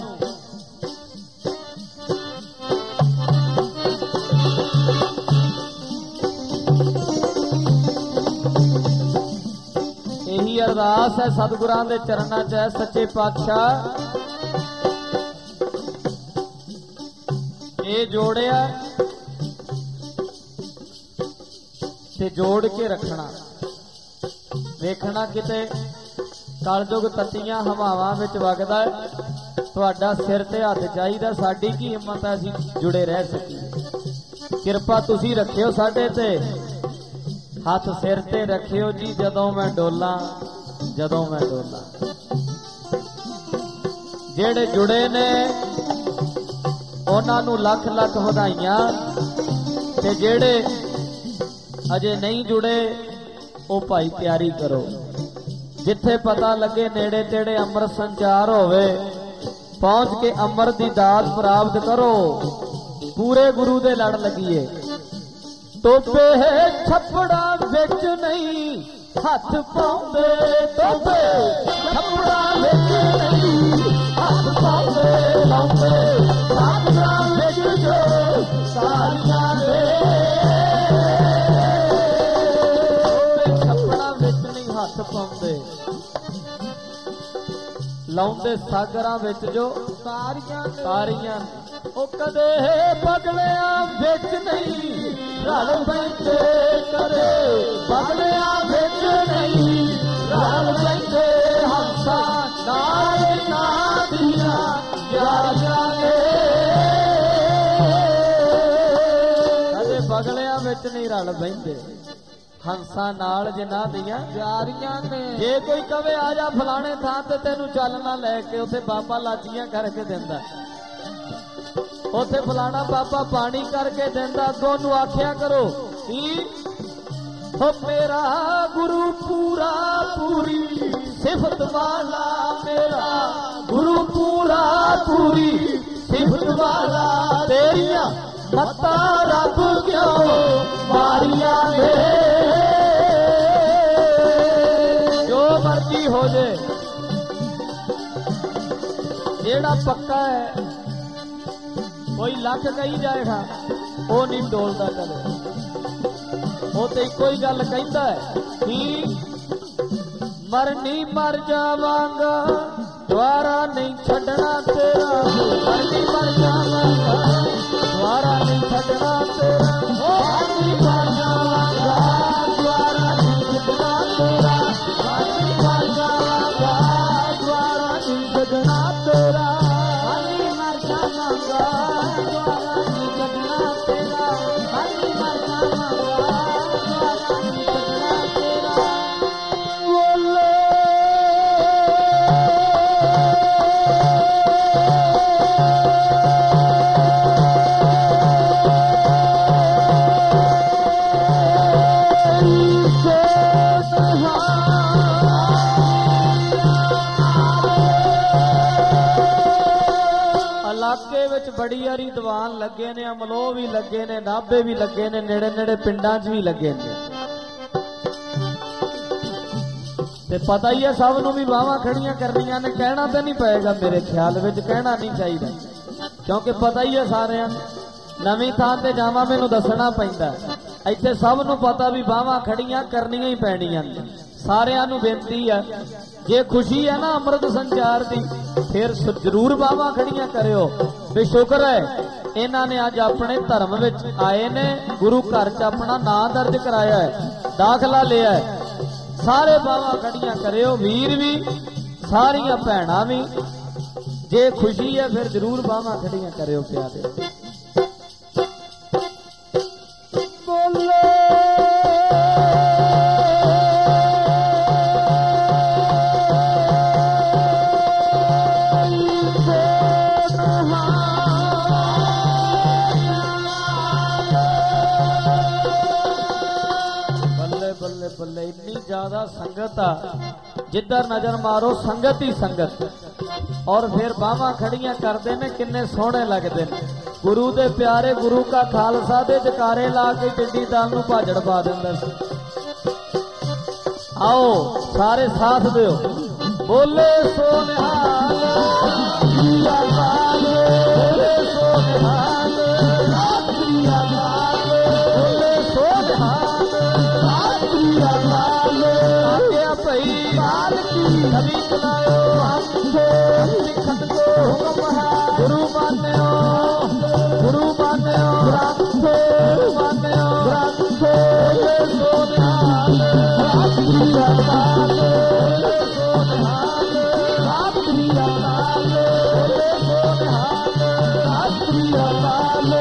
यही अरदास है सतगुरां दे चरणां च है, सच्चे पातशाह ये जोड़िया ते जोड़ के रखना। वेखना किते कलयुग तत्तियां हवावां विच वगदा है, तुहाडा सिर ते हत्थ चाहीदा, साडी की हिम्मत है असीं जुड़े रह सकीए। किरपा तुसीं रखियो साडे ते, हथ सिर ते रखियो जी, जदों मैं डोला जदों मैं डोला। जेड़े जुड़े ने उन्हां नूं लख लख वधाइयां, ते जेड़े अजे नहीं जुड़े ओ भाई तैयारी करो। जिथे पता लगे नेड़े तेड़े अमृत संचार होवे, पहुंच के अमृत दी दात प्राप्त करो। पूरे गुरु दे लड़ लगिए। टोपे छपड़ा विच नहीं हथ पाउंदे, टोपे छपड़ा विच नहीं हथ पाउंदे, लाउंदे साधना विच जो सारियां दे। टोपे छपड़ा विच नहीं हथ पाउंदे, लाउंदे सागरां विच जो सारियां सारियां। ओ कदे पगलियां विच नहीं रल पैंदे, करे पगलियां विच नहीं रल पैंदे, हंसा नाल नादियां यारियां ने। कदे पगलियां विच नहीं रल पैंदे, हंसा नाल जिन्हां दियां यारियां ने। जे कोई कवे आ जा फलाने थां ते तैनूं चलना लैके, उत्थे बाबा लाचियां करके दिंदा, उथे फलाना बाबा पानी करके देंदा। दोनों आख्या करो कि हो मेरा गुरु पूरा पूरी सिफत वाला, मेरा गुरु पूरा पूरी सिफत वाला। तेरिया मत्ता रब क्यों मारिया ने, जेड़ा पक्का है कोई लख कही जाएगा वो नहीं डोलता कदे वो तो इको ही गल कहता है कि मरनी मर जावांगा द्वारा नहीं छड़ना तेरा मरनी मर जावांगा द्वारा नहीं छड़ना तेरा मरनी मर जावांगा द्वारा नहीं छड़ना तेरा मरनी मर जावांगा द्वारा नहीं छड़ना तेरा मरनी मर जावांगा द्वारा नहीं छड़ना तेरा मरनी मर जावांगा द्वारा नहीं छड़ना तेरा बोले बड़ी यारी दीवान लगे ने अमलो भी लगे ने नाभे भी लगे ने नेड़े नेड़े पिंडां च भी लगे ने ते पता ही है सब नूं भी बाहां खड़ियां करनियां ने कहना तो नहीं पएगा मेरे ख्याल विच कहना नहीं चाहिए क्योंकि पता ही है सारियां नवीं थां ते जावां मैनूं दसना पैंदा इत्थे सब नूं पता भी बाहां खड़ियां करनियां ही पैणियां ने सारियां नूं बेनती है जे खुशी है ना अमृत संचार दी फिर जरूर बाहां खड़ियां करियो भी शुक्र है इन्हां ने अज अपने धर्म विच आए ने गुरु घर च अपना नां दर्ज कराया है दाखला लिया है सारे बाहां खड़ियां करियो वीर भी सारियां भैणां भी जे खुशी है फिर जरूर बाहां खड़ियां करियो प्यारे बोले बल्ले इतनी ज्यादा संगत आ जिधर नजर मारो संगत ही संगत और फिर बाहां खड़ियां करते ने किन्ने सोहने लगते ने गुरु दे प्यारे गुरु का खालसा दे जकारे ला के टिड्डी दल नूं भाजड़ पा दिंदा आओ सारे साथ दिओ बोले सो निहाल बोले सो निहाल बोले सो निहाल आज्ञा भई बाल की कभी चलायो लिखत को हुक्म है गुरु मान्यो गुरु मान्यो गुरु मान्यो बोले सो निहाल रात्रि अकाल बोले सो निहाल रात्रि अकाल बोले सो निहाल रात्रि अकाल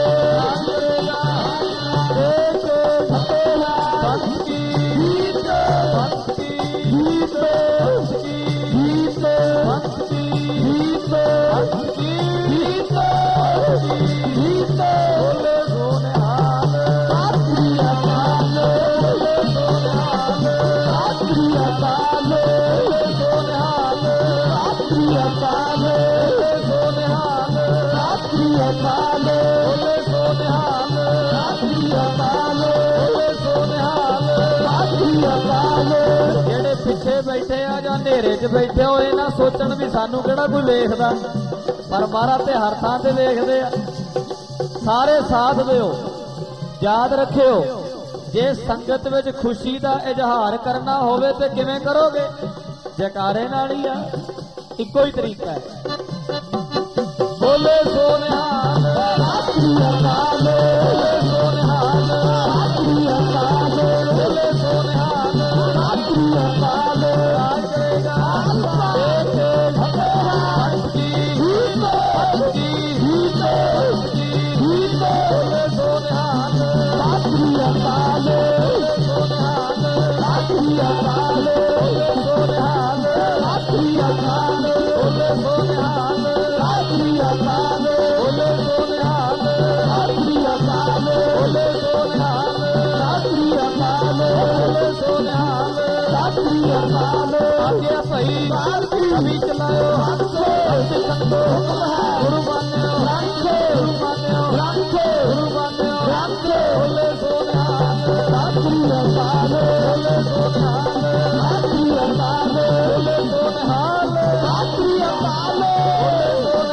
जेड़े पिछे बैठे आ जां नेरे च बैठे हो ये ना सोचण भी सानू केड़ा कोई वेखदा पर महाराज ते हर थां ते वेखदे आ सारे साथ दिओ याद रखियो जे संगत विच खुशी दा इजहार करना होवे ते किवें करोगे जयकारे नाल ही आ इक्को ही तरीका है बोले सो निहाल रात्रि अकाल बोले सो निहाल रात्रि अकाल बोले सो निहाल रात्रि अकाल आजेगा देखे भटकी भटकी भटकी बोले सो निहाल रात्रि अकाल बोले सो निहाल रात्रि अकाल बोले सो निहाल रात्रि अकाल बोले सो निहाल रात्रि अकाल बोले सो निहाल रात्रि अकाल बोले सो निहाल रात्रि अकाल बोले सो निहाल रात्रि अकाल आज्ञा भई बाल की कभी चलायो हाथों सिखंदो हुक्म है गुरु मान्यो राखो गुरु मान्यो राखो गुरु मान्यो राखो बोले सो निहाल रात्रि अकाल बोले सो निहाल रात्रि अकाल बोले सो निहाल रात्रि अकाल बोले सो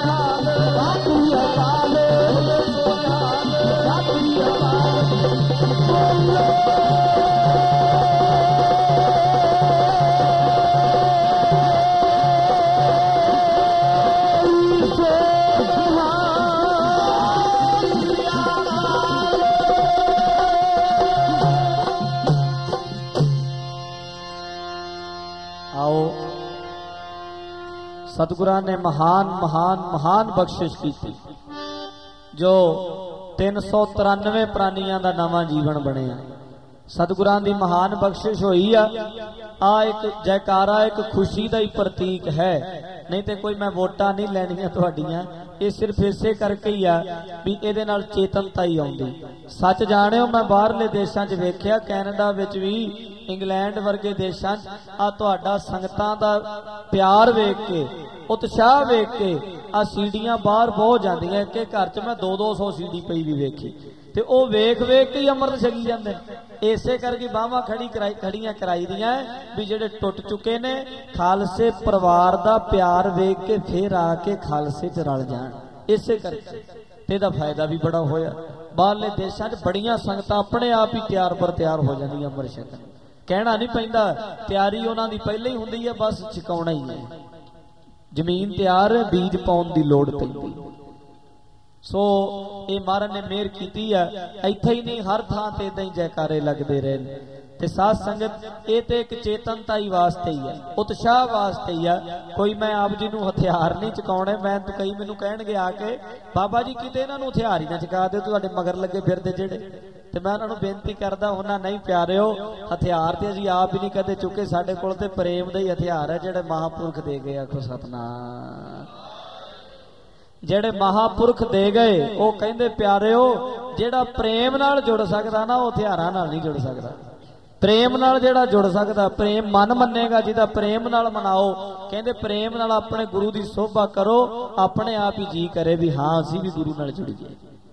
सतगुरां ने महान महान महान बख्शिश की जो तीन सौ तिरानवे प्राणियां दा नवां जीवन बनिया। सतगुरां दी महान बख्शिश हुई आ। आ एक जयकारा एक खुशी दा ही प्रतीक है, नहीं तो कोई मैं वोटां नहीं लैणियां तुहाडीआं। ये सिर्फ इसे करके ही आ भी इहदे नाल चेतनता ही आउंदी। सच जाणिओ मैं बाहरले देशां 'च वेखिआ, कैनेडा विच भी, इंग्लैंड वर्गे देशां 'च आ तुहाडा संगतां दा प्यार वेख के, उत्साह वेख के आ सीढ़ियां बाहर बहुत जांदियां। कि घर 'च मैं दो दो सौ सीढ़ी पई भी वेखी ते ओ वेख वेख के ही अमृत छकी जांदे। इसे करके बाहां खड़ी कराई खड़ियां कराई दियां भी जिहड़े टुट चुके ने खालसे परिवार दा प्यार वेख के फिर आके खालसे च रल जाण। इसे करके इहदा फायदा भी बड़ा होया। बाहरले देशां 'च बड़ियां संगतां अपने आप ही तैयार पर तैयार हो जांदियां अमृत छकण। कहना नहीं पैंदा, तैयारी उन्हां दी पहले ही हुंदी है, बस छकाउणा ही है। जमीन तैयार, बीज पाउण दी लोड़ पैंदी। सो ये महाराज ने मेहर कीती है। इत्थे ही नहीं, हर थां ते इदां ही जयकारे लगदे रहे ते साध संगत। ये तो एक चेतनता ही वास्ते ही है, उत्साह वास्ते ही है। कोई मैं आप जी नूं हथियार नहीं चुकाउणे। मैं तो कई मैनूं कहणगे आके, बाबा जी किते इन्हां नूं हथियार ही ना चुका दिओ, तुहाडे मगर लगे फिरदे जिहड़े। ते मैं उन्हां नूं बेनती करदा हुन्ना, नहीं प्यारिओ, हथियार ते असीं आप ही नहीं कदे चुके। साडे कोल ते प्रेम दे ही हथियार है जिहड़े महापुरख दे गए। आखो सतनाम। ਜਿਹੜੇ महापुरख दे गए वो कहते प्यारिओ, ਜਿਹੜਾ प्रेम नाल जुड़ सकता ना वो हथियारां नाल नहीं जुड़ सकता। प्रेम नाल ਜਿਹੜਾ जुड़ सकता, प्रेम मन मनेगा जिहदा प्रेम नाल मनाओ। कहते प्रेम नाल अपने गुरु की शोभा करो, अपने आप ही जी करे भी हाँ असीं भी गुरु नाल जुड़ीए।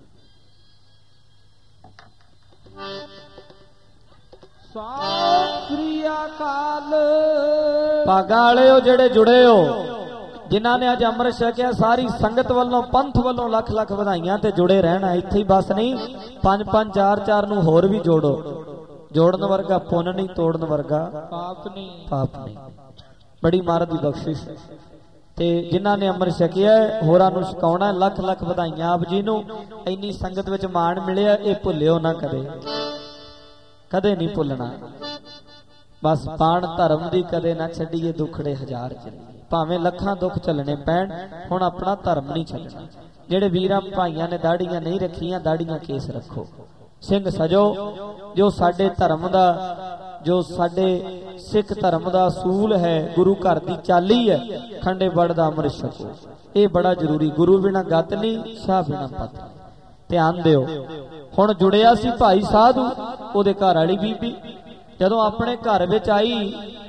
सत श्री अकाल। भागां वालिओ ਜਿਹੜੇ जुड़े हो, जिन्हों ने अज अमृत छकिया, सारी संगत वालों पंथ वालों लख लख बधाइयां ते जुड़े रहना। इत्थे ही बस नहीं, पंज पंज चार चार नूं होर भी जोड़ो। जोड़न वर्गा पुन नहीं, तोड़न वर्गा पाप नहीं पाप नहीं। बड़ी महाराज दी बख्शिश ते जिन्हों ने अमृत छकिया होरां नूं छकाउणा। लख लख बधाइयां आप जी नूं। इन्नी संगत विच माण मिलिया, ये भुल्लिओ ना कदे, कदे नहीं भुल्लना। बस पाण धर्म दी कदे ना छड्डीए, दुखड़े हजार चले भावें लखां दुख चलने पैण, हुण अपना धर्म नहीं छड्डना। जिहड़े वीरां भाईआं ने दाड़ियां नहीं रखियां, दाड़ियां केस रखो। सिंह सजो, जो साडे धर्म दा, जो साडे सिख धर्म दा असूल है, गुरु घर दी चाली है, खंडे बड़ दा अमृत छको। ये बड़ा जरूरी। गुरु बिना गत नहीं, शाह बिना पत। ध्यान दिओ। हुण जुड़िया सी भाई साधु, ओहदे घर वाली बीबी जदों अपने घर विच आई,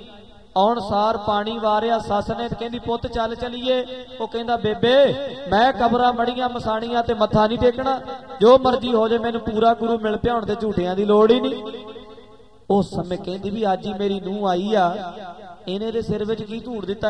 आउण सार पानी वारिया, सस ने कहंदी पुत चल चलीए। वो कहंदा बेबे मैं कबरां मड़ियां मसाणियां ते मत्था नहीं टेकना, जो मर्जी हो जाए, मैनूं पूरा गुरु मिल पिया, हुण ते झूठियां दी लोड़ ही नहीं। उस समय कहंदी भी अज ही मेरी नूंह आई आ, इहने दे सिर विच की धूड़ दिता।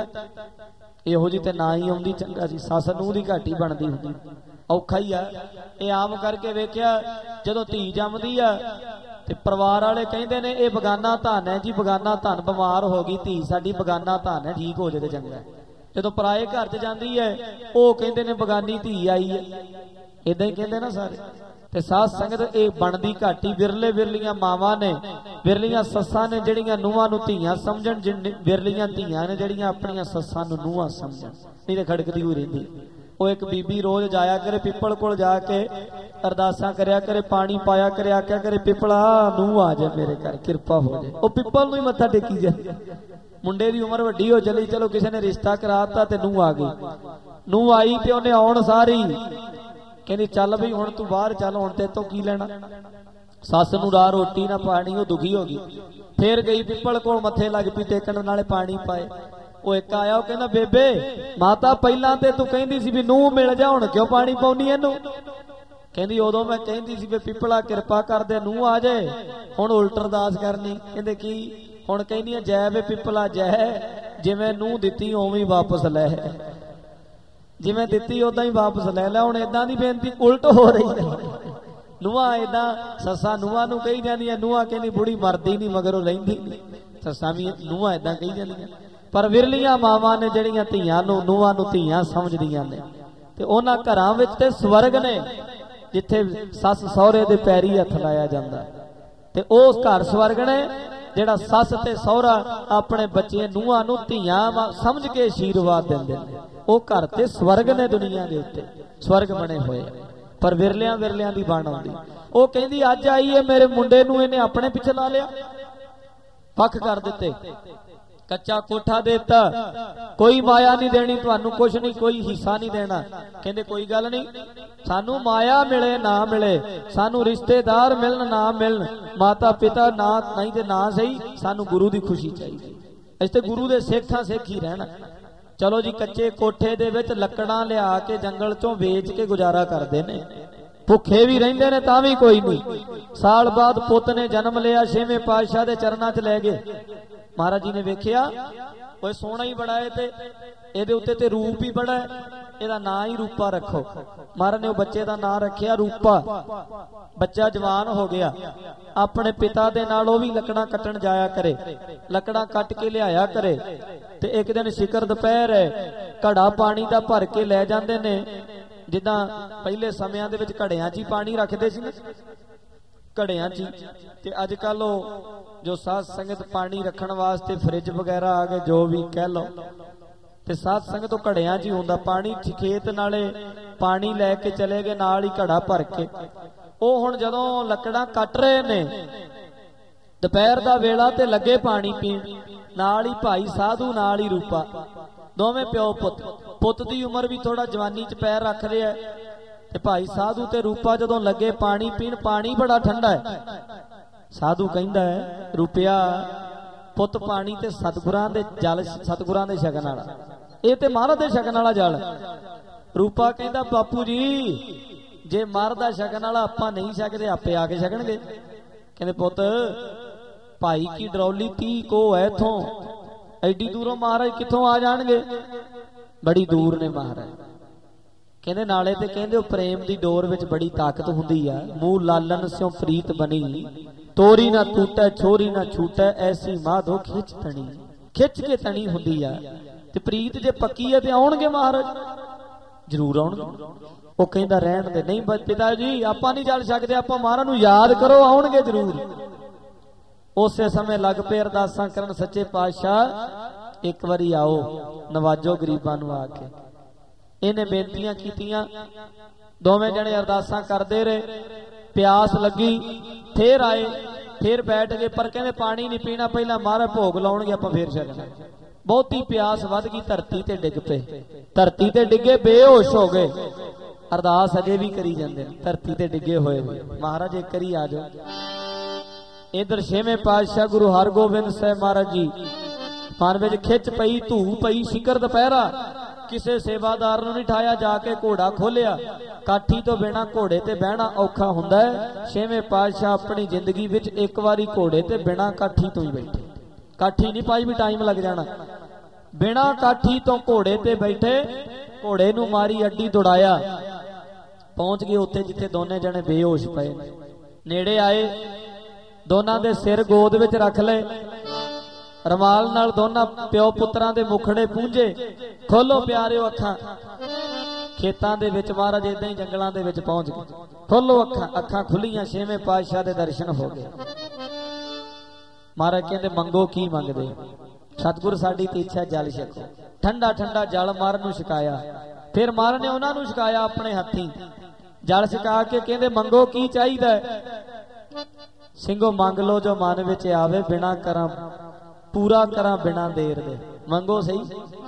इहो जी ते ना ही आउंदी चंगा सी। सस नूंह दी घाटी बनदी हुंदी, औखा ही आ। ये आम करके वेखिआ, जदों धी जमदी आ ते परिवार वाले कहते ने ये बगाना धन है जी, बगाना धन, बीमार हो गई धी साडी, बगाना धन है, ठीक हो जाए तो चंगा। जदों पराए घर च जांदी है, वो कहते ने बगानी धी आई है। इदां ही कहते ना सारे। ते साध संगत ये बनदी घाटी। विरले विरलियां मावां ने, विरलियां सस्सां ने जिहड़ियां नूहां नूं धीआं समझण, विरलियां धीआं ने जिहड़ियां अपणियां सस्सां नूं नूहां समझण, नहीं ते खड़कदी होई रहिंदी। वो एक बीबी रोज जाया करे पिपल कोल, जाके अरदासां करया करे, पानी पाया करे, आख्या करे पिपला नूंह आ जाए मेरे घर, किरपा हो जाए। वो पिपल नूं ही मत्था टेकी जाए। मुंडे दी उम्र वड्डी हो चली, चलो किसी ने रिश्ता कराता ते नूंह आ गई। नूंह आई ते उन्हें आउण सारी कहंदी चल बई हुण तू बाहर चल, हुण ते तों की लेना। सस नूं राह रोटी ना पानी, वो दुखी हो गई। फिर गई पिपल कोल, मत्थे लग पई टेकण, नाले पानी पाए। वो एक आया, वो कहंदा बेबे माता पहलां ते तू कहंदी सी भी नूंह मिल जा, हुण क्यों पानी पाउनी इहनूं। कहंदी उदों मैं कहंदी सी भी पिपला किरपा कर दे, नूंह आ जाए, हुण उल्ट अरदास करनी। कहंदे की? हुण कहंदी है जय वे पिपला जय, जिवें नूंह दित्ती उवें वापस लै, जिवें दित्ती उदां ही वापस लै लै। हुण इदां दी बेनती उल्ट हो रही है। नूंहां इदां सस्सां नूंहां नूं कही जांदियां, नूंहां कहंदी बुढ़ी मरदी नहीं मगरों लैंदी नहीं, सस्सां भी नूंहां इदां कही जांदियां। पर विरलियां मावां ने जिहड़ियां धीआं नूं नूंहां नूं धीआं समझदियां ने, ते उन्हां घरां विच ते स्वर्ग ने जिथे सस सहुरे दे पैरी हथ लाया जांदा, ते उस घर स्वर्ग ने ਜਿਹੜਾ ਸੱਸ ਤੇ ਸਹੁਰਾ ਆਪਣੇ ਬੱਚੇ ਨੂੰਹਾਂ ਨੂੰ ਧੀਆਂ ਸਮਝ ਕੇ ਆਸ਼ੀਰਵਾਦ ਦਿੰਦੇ ਨੇ, ਉਹ ਘਰ ਤੇ ਸਵਰਗ ਨੇ ਦੁਨੀਆ ਦੇ ਉੱਤੇ, ਸਵਰਗ ਬਣੇ ਹੋਏ। ਪਰ ਵਿਰਲਿਆਂ ਵਿਰਲਿਆਂ ਦੀ ਬਣ ਆਉਂਦੀ। ਉਹ ਕਹਿੰਦੀ ਅੱਜ ਆਈ ਹੈ ਮੇਰੇ ਮੁੰਡੇ ਨੂੰ ਇਹਨੇ ਆਪਣੇ ਪਿੱਛੇ ਲਾ ਲਿਆ, ਪੱਖ ਕਰ ਦਿੱਤੇ, ਕੱਚਾ ਕੋਠਾ ਦੇਤਾ, ਕੋਈ ਮਾਇਆ ਨਹੀਂ ਦੇਣੀ ਤੁਹਾਨੂੰ, ਕੁਛ ਨਹੀਂ, ਕੋਈ ਹਿੱਸਾ ਨਹੀਂ ਦੇਣਾ। ਕਹਿੰਦੇ ਕੋਈ ਗੱਲ ਨਹੀਂ, ਸਾਨੂੰ ਮਾਇਆ ਮਿਲੇ ਨਾ ਮਿਲੇ, ਸਾਨੂੰ ਰਿਸ਼ਤੇਦਾਰ ਮਿਲਣ ਨਾ ਮਿਲਣ, ਮਾਤਾ ਪਿਤਾ ਨਾ ਨਹੀਂ ਤੇ ਨਾ ਸਹੀ, ਸਾਨੂੰ ਗੁਰੂ ਦੀ ਖੁਸ਼ੀ ਚਾਹੀਦੀ, ਅਸੀਂ ਤੇ ਗੁਰੂ ਦੇ ਸਿੱਖਾਂ ਸਿੱਖ ਹੀ ਰਹਿਣਾ। ਚਲੋ ਜੀ, ਕੱਚੇ ਕੋਠੇ ਦੇ ਵਿੱਚ ਲੱਕੜਾਂ ਲਿਆ ਕੇ ਜੰਗਲ ਚੋਂ ਵੇਚ ਕੇ ਗੁਜ਼ਾਰਾ ਕਰਦੇ ਨੇ, ਭੁੱਖੇ ਵੀ ਰਹਿੰਦੇ ਨੇ ਤਾਂ ਵੀ ਕੋਈ ਨਹੀਂ। ਸਾਲ ਬਾਅਦ ਪੁੱਤ ਨੇ ਜਨਮ ਲਿਆ, ਛੇਵੇਂ ਪਾਤਸ਼ਾਹ ਦੇ ਚਰਨਾਂ 'ਚ ਲੈ ਗਏ। ਮਹਾਰਾਜ ਜੀ ਨੇ ਵੇਖਿਆ ਓਏ ਸੋਹਣਾ ਹੀ ਬੜਾ ਹੈ ਤੇ ਇਹਦੇ ਉੱਤੇ ਤੇ ਰੂਪ ਹੀ ਬੜਾ ਹੈ, ਇਹਦਾ ਨਾਂ ਹੀ ਰੂਪਾ ਰੱਖੋ। ਮਹਾਰਾਜ ਨੇ ਉਹ ਬੱਚੇ ਦਾ ਨਾਂ ਰੱਖਿਆ ਰੂਪਾ। ਬੱਚਾ ਜਵਾਨ ਹੋ ਗਿਆ, ਆਪਣੇ ਪਿਤਾ ਦੇ ਨਾਲ ਉਹ ਵੀ ਲੱਕੜਾਂ ਕੱਟਣ ਜਾਇਆ ਕਰੇ, ਲੱਕੜਾਂ ਕੱਟ ਕੇ ਲਿਆਇਆ ਕਰੇ। ਤੇ ਇੱਕ ਦਿਨ ਸ਼ਿਕਰ ਦੁਪਹਿਰ ਹੈ, ਘੜਾ ਪਾਣੀ ਦਾ ਭਰ ਕੇ ਲੈ ਜਾਂਦੇ ਨੇ, ਜਿੱਦਾਂ ਪਹਿਲੇ ਸਮਿਆਂ ਦੇ ਵਿੱਚ ਘੜਿਆਂ 'ਚ ਹੀ ਪਾਣੀ ਰੱਖਦੇ ਸੀ ਨਾ, ਘੜਿਆਂ 'ਚ। ਤੇ ਅੱਜ ਕੱਲ ਉਹ ਜੋ ਸਾਧ ਸੰਗਤ ਪਾਣੀ ਰੱਖਣ ਵਾਸਤੇ ਫਰਿੱਜ ਵਗੈਰਾ ਆ ਗਏ, ਜੋ ਵੀ ਕਹਿ ਲਓ, ਤੇ ਸਾਧ ਸੰਗਤ ਉਹ ਘੜਿਆਂ 'ਚ ਹੀ ਹੁੰਦਾ ਪਾਣੀ। ਖੇਤ ਨਾਲੇ ਪਾਣੀ ਲੈ ਕੇ ਚਲੇ ਗਏ, ਨਾਲ ਹੀ ਘੜਾ ਭਰ ਕੇ। ਉਹ ਹੁਣ ਜਦੋਂ ਲੱਕੜਾਂ ਕੱਟ ਰਹੇ ਨੇ, ਦੁਪਹਿਰ ਦਾ ਵੇਲਾ, ਤੇ ਲੱਗੇ ਪਾਣੀ ਪੀਣ, ਨਾਲ ਹੀ ਭਾਈ ਸਾਧੂ, ਨਾਲ ਹੀ ਰੂਪਾ, ਦੋਵੇਂ ਪਿਓ ਪੁੱਤ। ਪੁੱਤ ਦੀ ਉਮਰ ਵੀ ਥੋੜਾ ਜਵਾਨੀ 'ਚ ਪੈਰ ਰੱਖ ਰਿਹਾ, ਤੇ ਭਾਈ ਸਾਧੂ ਤੇ ਰੂਪਾ ਜਦੋਂ ਲੱਗੇ ਪਾਣੀ ਪੀਣ, ਪਾਣੀ ਬੜਾ ਠੰਡਾ ਹੈ। ਸਾਧੂ ਕਹਿੰਦਾ ਹੈ ਰੂਪਿਆ ਪੁੱਤ ਪਾਣੀ ਤੇ ਸਤਿਗੁਰਾਂ ਦੇ ਜਲ, ਸਤਿਗੁਰਾਂ ਦੇ ਛਕਣ ਵਾਲਾ, ਇਹ ਤੇ ਮਹਾਰਾਜ ਦੇ ਛਕਣ ਵਾਲਾ ਜਲ। ਰੂਪਾ ਕਹਿੰਦਾ ਬਾਪੂ ਜੀ ਜੇ ਮਹਾਰਾਜ ਦਾ ਛਕਣ ਵਾਲਾ ਆਪਾਂ ਨਹੀਂ ਛਕਦੇ, ਆਪੇ ਆ ਕੇ ਛਕਣਗੇ। ਕਹਿੰਦੇ ਪੁੱਤ ਭਾਈ ਕੀ ਡਰੌਲੀ ਤੀਹ ਕੋ ਹੈ ਇਥੋਂ, ਐਡੀ ਦੂਰੋਂ ਮਹਾਰਾਜ ਕਿੱਥੋਂ ਆ ਜਾਣਗੇ, ਬੜੀ ਦੂਰ ਨੇ ਮਹਾਰਾਜ। ਕਹਿੰਦੇ ਨਾਲੇ ਤੇ ਕਹਿੰਦੇ ਉਹ ਪ੍ਰੇਮ ਦੀ ਡੋਰ ਵਿੱਚ ਬੜੀ ਤਾਕਤ ਹੁੰਦੀ ਆ, ਮੂੰਹ ਲਾਲਨ ਸਿਓ ਪ੍ਰੀਤ ਬਣੀ, ਤੋਰੀ ਨਾ ਟੂਟੈ ਛੋਰੀ ਨਾ ਛੂਟੈ, ਐਸੀ ਮਾਧੋ ਖਿੱਚ ਤਣੀ, ਖਿੱਚ ਕੇ ਤਣੀ ਹੁੰਦੀ ਆ। ਤੇ ਪ੍ਰੀਤ ਜੇ ਪੱਕੀ ਹੈ ਤੇ ਆਉਣਗੇ ਮਹਾਰਾਜ, ਜ਼ਰੂਰ ਆਉਣਗੇ। ਉਹ ਕਹਿੰਦਾ ਰਹਿਣ ਦੇ, ਨਹੀਂ ਪਿਤਾ ਜੀ ਆਪਾਂ ਨਹੀਂ ਚੱਲ ਸਕਦੇ, ਆਪਾਂ ਮਹਾਰਾਜ ਨੂੰ ਯਾਦ ਕਰੋ, ਆਉਣਗੇ ਜ਼ਰੂਰ। ਉਸੇ ਸਮੇਂ ਲੱਗ ਪਏ ਅਰਦਾਸਾਂ ਕਰਨ, ਸੱਚੇ ਪਾਤਸ਼ਾਹ ਇੱਕ ਵਾਰੀ ਆਓ, ਨਵਾਜੋ ਗਰੀਬਾਂ ਨੂੰ ਆ ਕੇ। ਇਹਨੇ ਬੇਨਤੀਆਂ ਕੀਤੀਆਂ, ਦੋਵੇਂ ਜਣੇ ਅਰਦਾਸਾਂ ਕਰਦੇ ਰਹੇ। ਪਿਆਸ ਲੱਗੀ, ਫੇਰ ਆਏ, ਫੇਰ ਬੈਠ ਗਏ, ਪਰ ਕਹਿੰਦੇ ਪਾਣੀ ਨਹੀਂ ਪੀਣਾ, ਪਹਿਲਾਂ ਮਹਾਰਾਜ ਭੋਗ ਲਾਉਣਗੇ, ਆਪਾਂ ਫੇਰ ਛਕਣਾ। ਬਹੁਤੀ ਪਿਆਸ ਵੱਧ ਗਈ, ਧਰਤੀ ਤੇ ਡਿੱਗ ਪਏ, ਧਰਤੀ ਤੇ ਡਿੱਗੇ, ਬੇਹੋਸ਼ ਹੋ ਗਏ। ਅਰਦਾਸ ਅਜੇ ਵੀ ਕਰੀ ਜਾਂਦੇ ਨੇ, ਧਰਤੀ ਤੇ ਡਿੱਗੇ ਹੋਏ ਨੇ। ਮਹਾਰਾਜ ਇੱਕ ਵਾਰੀ ਆ ਜਾਓ। ਇਧਰ ਛੇਵੇਂ ਪਾਤਸ਼ਾਹ ਗੁਰੂ ਹਰਗੋਬਿੰਦ ਸਾਹਿਬ ਮਹਾਰਾਜ ਜੀ ਮਨ ਵਿੱਚ ਖਿੱਚ ਪਈ, ਧੂ ਪਈ, ਸ਼ਿਕਰ ਦੁਪਹਿਰਾ, ਕਿਸੇ ਸੇਵਾਦਾਰ ਨੂੰ ਨਹੀਂ ਠਾਇਆ, ਜਾ ਕੇ ਘੋੜਾ ਖੋਲਿਆ। ਕਾਠੀ ਤੋਂ ਬਿਨਾ ਘੋੜੇ ਤੇ ਬਹਿਣਾ ਔਖਾ ਹੁੰਦਾ ਹੈ। ਛੇਵੇਂ ਪਾਤਸ਼ਾਹ ਆਪਣੀ ਜ਼ਿੰਦਗੀ ਵਿੱਚ ਇੱਕ ਵਾਰੀ ਘੋੜੇ ਤੇ ਬਿਨਾ ਕਾਠੀ ਤੋਂ ਹੀ ਬੈਠੇ, ਕਾਠੀ ਨਹੀਂ ਪਾਈ ਵੀ ਟਾਈਮ ਲੱਗ ਜਾਣਾ, ਬਿਨਾ ਕਾਠੀ ਤੋਂ ਘੋੜੇ ਤੇ ਬੈਠੇ। ਘੋੜੇ ਨੂੰ ਮਾਰੀ ਅੱਡੀ ਦੌੜਾਇਆ, ਪਹੁੰਚ ਗਏ ਉੱਥੇ ਜਿੱਥੇ ਦੋਨੇ ਜਣੇ ਬੇਹੋਸ਼ ਪਏ। ਨੇੜੇ ਆਏ, ਦੋਨਾਂ ਦੇ ਸਿਰ ਗੋਦ ਵਿੱਚ ਰੱਖ ਲਏ, ਰਮਾਲ ਨਾਲ ਦੋਨਾਂ ਪਿਓ ਪੁੱਤਰਾਂ ਦੇ ਮੁਖੜੇ ਪੂੰਝੇ। ਖੋਲੋ ਪਿਆਰਿਓ ਅੱਖਾਂ, ਖੇਤਾਂ ਦੇ ਵਿੱਚ ਮਹਾਰਾਜ ਇਦਾਂ ਹੀ ਜੰਗਲਾਂ ਦੇ ਵਿੱਚ ਪਹੁੰਚ ਗਏ। ਖੋਲੋ ਅੱਖਾਂ, ਅੱਖਾਂ ਖੁੱਲੀਆਂ, ਛੇਵੇਂ ਪਾਤਸ਼ਾਹ ਦੇ ਦਰਸ਼ਨ ਹੋ ਗਏ। ਮਹਾਰਾਜ ਕਹਿੰਦੇ ਮੰਗੋ ਕੀ ਮੰਗਦੇ, ਸਤਿਗੁਰ ਸਾਡੀ ਤੇ ਇੱਛਾ ਜਲ ਛਕੋ। ਠੰਡਾ ਠੰਡਾ ਜਲ ਮਹਾਰਾਜ ਨੂੰ ਛਕਾਇਆ, ਫਿਰ ਮਹਾਰਾਜ ਨੇ ਉਹਨਾਂ ਨੂੰ ਛਕਾਇਆ ਆਪਣੇ ਹੱਥੀਂ ਜਲ ਛਕਾ ਕੇ। ਕਹਿੰਦੇ ਮੰਗੋ ਕੀ ਚਾਹੀਦਾ, ਸਿੰਘੋ ਮੰਗ ਲੋ ਜੋ ਮਨ ਵਿੱਚ ਆਵੇ, ਬਿਨਾ ਕਰਾਂ ਪੂਰਾ ਕਰਾਂ ਬਿਨਾ ਦੇਰ ਦੇ। ਮੰਗੋ ਸਹੀ।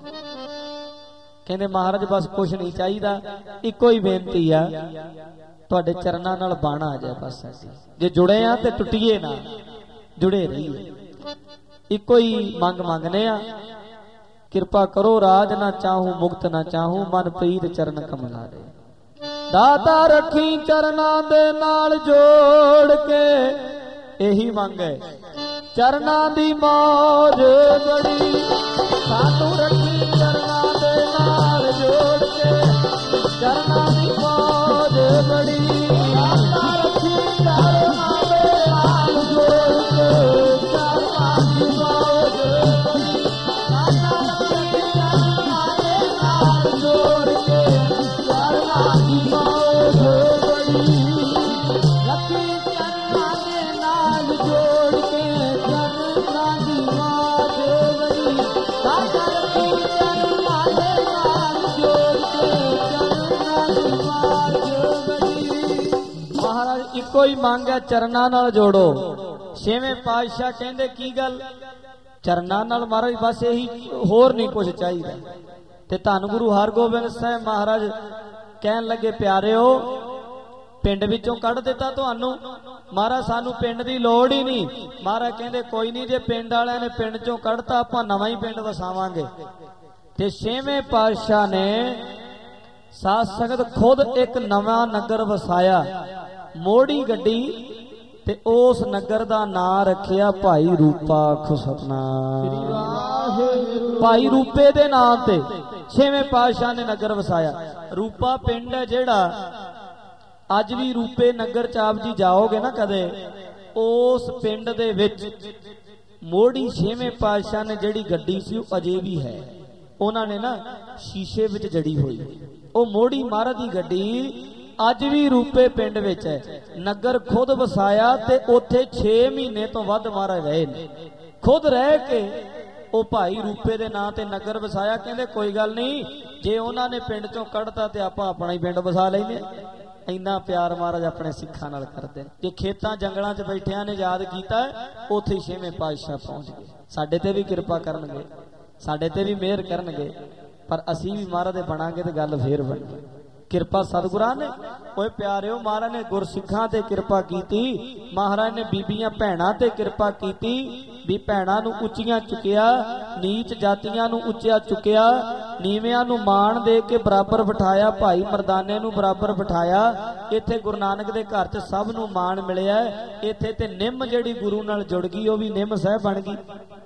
ਕਹਿੰਦੇ ਮਹਾਰਾਜ ਬਸ ਕੁਛ ਨਹੀਂ ਚਾਹੀਦਾ, ਇੱਕੋ ਹੀ ਬੇਨਤੀ ਆ, ਤੁਹਾਡੇ ਚਰਨਾਂ ਨਾਲ ਬਾਣ ਆ ਜਾਏ ਬਸ। ਅਸੀਂ ਜੇ ਜੁੜੇ ਆ ਤੇ ਟੁੱਟੀਏ ਨਾ, ਜੁੜੇ ਰਹੀਏ। ਇੱਕੋ ਹੀ ਮੰਗ ਮੰਗਨੇ ਆ, ਕਿਰਪਾ ਕਰੋ ਰਾਜ ਨਾ ਚਾਹੂੰ, ਮੁਕਤ ਨਾ ਚਾਹੂੰ, ਮਨ ਪ੍ਰੀਤ ਚਰਨ ਕਮਲਾ ਦੇ। ਦਾਤਾ ਰੱਖੀ ਚਰਨਾਂ ਦੇ ਨਾਲ ਜੋੜ ਕੇ, ਇਹੀ ਮੰਗ ਹੈ। ਚਰਨਾਂ ਦੀ ਮੌਜ ਬੜੀ, ਸਾਨੂੰ ਰੱਖੀ ਚਰਨਾਂ ਦੇ ਨਾਲ ਜੋੜ ਕੇ, ਚਰਨਾਂ ਦੀ ਮੌਜ ਬੜੀ, ਦਾਤਾ ਰੱਖੀ ਚਰਨਾਂ ਦੇ ਨਾਲ ਜੋੜ ਕੇ, ਚਰਨਾਂ ਦੀ ਮੌਜ ਬੜੀ, ਦਾਤਾ ਰੱਖੀ ਚਰਨਾਂ ਦੇ ਨਾਲ ਜੋੜ ਕੇ, ਚਰਨਾਂ ਦੀ ਮੌਜ ਬੜੀ, ਰੱਖੀ ਚਰਨਾਂ ਦੇ ਨਾਲ ਜੋੜ ਕੇ, ਮੰਗ ਹੈ ਚਰਨਾਂ ਨਾਲ ਜੋੜੋ। ਛੇਵੇਂ ਪਾਤਸ਼ਾਹ ਕਹਿੰਦੇ ਕੀ ਗੱਲ, ਚਰਨਾਂ ਨਾਲ ਮਹਾਰਾਜ ਬਸ ਇਹੀ, ਹੋਰ ਨਹੀਂ ਕੁਝ ਚਾਹੀਦਾ। ਤੇ ਧੰਨ ਗੁਰੂ ਹਰਗੋਬਿੰਦ ਸਾਹਿਬ ਮਹਾਰਾਜ ਕਹਿਣ ਲੱਗੇ ਪਿਆਰਿਓ ਪਿੰਡ ਵਿੱਚੋਂ ਕੱਢ ਦਿੱਤਾ ਤੁਹਾਨੂੰ, ਮਹਾਰਾਜ ਸਾਨੂੰ ਪਿੰਡ ਦੀ ਲੋੜ ਹੀ ਨਹੀਂ। ਮਹਾਰਾਜ ਕਹਿੰਦੇ ਕੋਈ ਨਹੀਂ, ਜੇ ਪਿੰਡ ਵਾਲਿਆਂ ਨੇ ਪਿੰਡ ਚੋਂ ਕੱਢਤਾ ਆਪਾਂ ਨਵਾਂ ਹੀ ਪਿੰਡ ਵਸਾਵਾਂਗੇ। ਤੇ ਛੇਵੇਂ ਪਾਤਸ਼ਾਹ ਨੇ ਸਾਧ ਸੰਗਤ ਖੁਦ ਇੱਕ ਨਵਾਂ ਨਗਰ ਵਸਾਇਆ, ਮੋੜੀ ਗੱਡੀ, ਤੇ ਉਸ ਨਗਰ ਦਾ ਨਾਂ ਰੱਖਿਆ ਭਾਈ ਰੂਪਾ। ਸਤਨਾਮ ਭਾਈ ਰੂਪੇ ਦੇ ਨਾਂ ਤੇ ਛੇਵੇਂ ਪਾਤਸ਼ਾਹ ਨੇ ਨਗਰ ਵਸਾਇਆ। ਰੂਪਾ ਪਿੰਡ ਹੈ ਜਿਹੜਾ, ਅੱਜ ਵੀ ਰੂਪੇ ਨਗਰ ਚ ਆਪ ਜੀ ਜਾਓਗੇ ਨਾ ਕਦੇ, ਉਸ ਪਿੰਡ ਦੇ ਵਿੱਚ ਮੋੜੀ ਛੇਵੇਂ ਪਾਤਸ਼ਾਹ ਨੇ ਜਿਹੜੀ ਗੱਡੀ ਸੀ ਉਹ ਅਜੇ ਵੀ ਹੈ। ਉਹਨਾਂ ਨੇ ਨਾ ਸ਼ੀਸ਼ੇ ਵਿੱਚ ਜੜੀ ਹੋਈ ਉਹ ਮੋੜੀ ਮਹਾਰਾਜ ਦੀ ਗੱਡੀ ਅੱਜ ਵੀ ਰੂਪੇ ਪਿੰਡ ਵਿੱਚ ਹੈ। ਨਗਰ ਖੁਦ ਵਸਾਇਆ ਤੇ ਉੱਥੇ ਛੇ ਮਹੀਨੇ ਤੋਂ ਵੱਧ ਮਹਾਰਾਜ ਰਹੇ ਨੇ। ਖੁਦ ਰਹਿ ਕੇ ਉਹ ਭਾਈ ਰੂਪੇ ਦੇ ਨਾਂ ਤੇ ਨਗਰ ਵਸਾਇਆ। ਕਹਿੰਦੇ ਕੋਈ ਗੱਲ ਨਹੀਂ, ਜੇ ਉਹਨਾਂ ਨੇ ਪਿੰਡ ਚੋਂ ਕੱਢਤਾ ਤੇ ਆਪਾਂ ਆਪਣਾ ਹੀ ਪਿੰਡ ਵਸਾ ਲੈਨੇ। ਇੰਨਾ ਪਿਆਰ ਮਹਾਰਾਜ ਆਪਣੇ ਸਿੱਖਾਂ ਨਾਲ ਕਰਦੇ ਨੇ। ਜੇ ਖੇਤਾਂ ਜੰਗਲਾਂ 'ਚ ਬੈਠਿਆਂ ਨੇ ਯਾਦ ਕੀਤਾ, ਉੱਥੇ ਹੀ ਛੇਵੇਂ ਪਾਤਸ਼ਾਹ ਪਹੁੰਚ ਗਏ। ਸਾਡੇ ਤੇ ਵੀ ਕਿਰਪਾ ਕਰਨਗੇ, ਸਾਡੇ ਤੇ ਵੀ ਮਿਹਰ ਕਰਨਗੇ, ਪਰ ਅਸੀਂ ਵੀ ਮਹਾਰਾਜ ਦੇ ਬਣਾਂਗੇ ਤੇ ਗੱਲ ਫੇਰ ਬਣੀ। ਕਿਰਪਾ ਸਤਿਗੁਰਾਂ ਨੇ। ਓਏ ਪਿਆਰਿਓ, ਮਹਾਰਾਜ ਨੇ ਗੁਰਸਿੱਖਾਂ ਤੇ ਕਿਰਪਾ ਕੀਤੀ, ਮਹਾਰਾਜ ਨੇ ਬੀਬੀਆਂ ਭੈਣਾਂ ਤੇ ਕਿਰਪਾ ਕੀਤੀ ਵੀ ਭੈਣਾਂ ਨੂੰ ਉੱਚੀਆਂ ਚੁੱਕਿਆ, ਨੀਚ ਜਾਤੀਆਂ ਨੂੰ ਉੱਚਿਆ ਚੁੱਕਿਆ, ਨੀਵਿਆਂ ਨੂੰ ਮਾਣ ਦੇ ਕੇ ਬਰਾਬਰ ਬਿਠਾਇਆ, ਭਾਈ ਮਰਦਾਨੇ ਨੂੰ ਬਰਾਬਰ ਬਿਠਾਇਆ। ਇੱਥੇ ਗੁਰੂ ਨਾਨਕ ਦੇ ਘਰ 'ਚ ਸਭ ਨੂੰ ਮਾਣ ਮਿਲਿਆ। ਇੱਥੇ ਤੇ ਨਿੰਮ ਜਿਹੜੀ ਗੁਰੂ ਨਾਲ ਜੁੜ ਗਈ ਉਹ ਵੀ ਨਿੰਮ ਸਾਹਿਬ ਬਣ ਗਈ।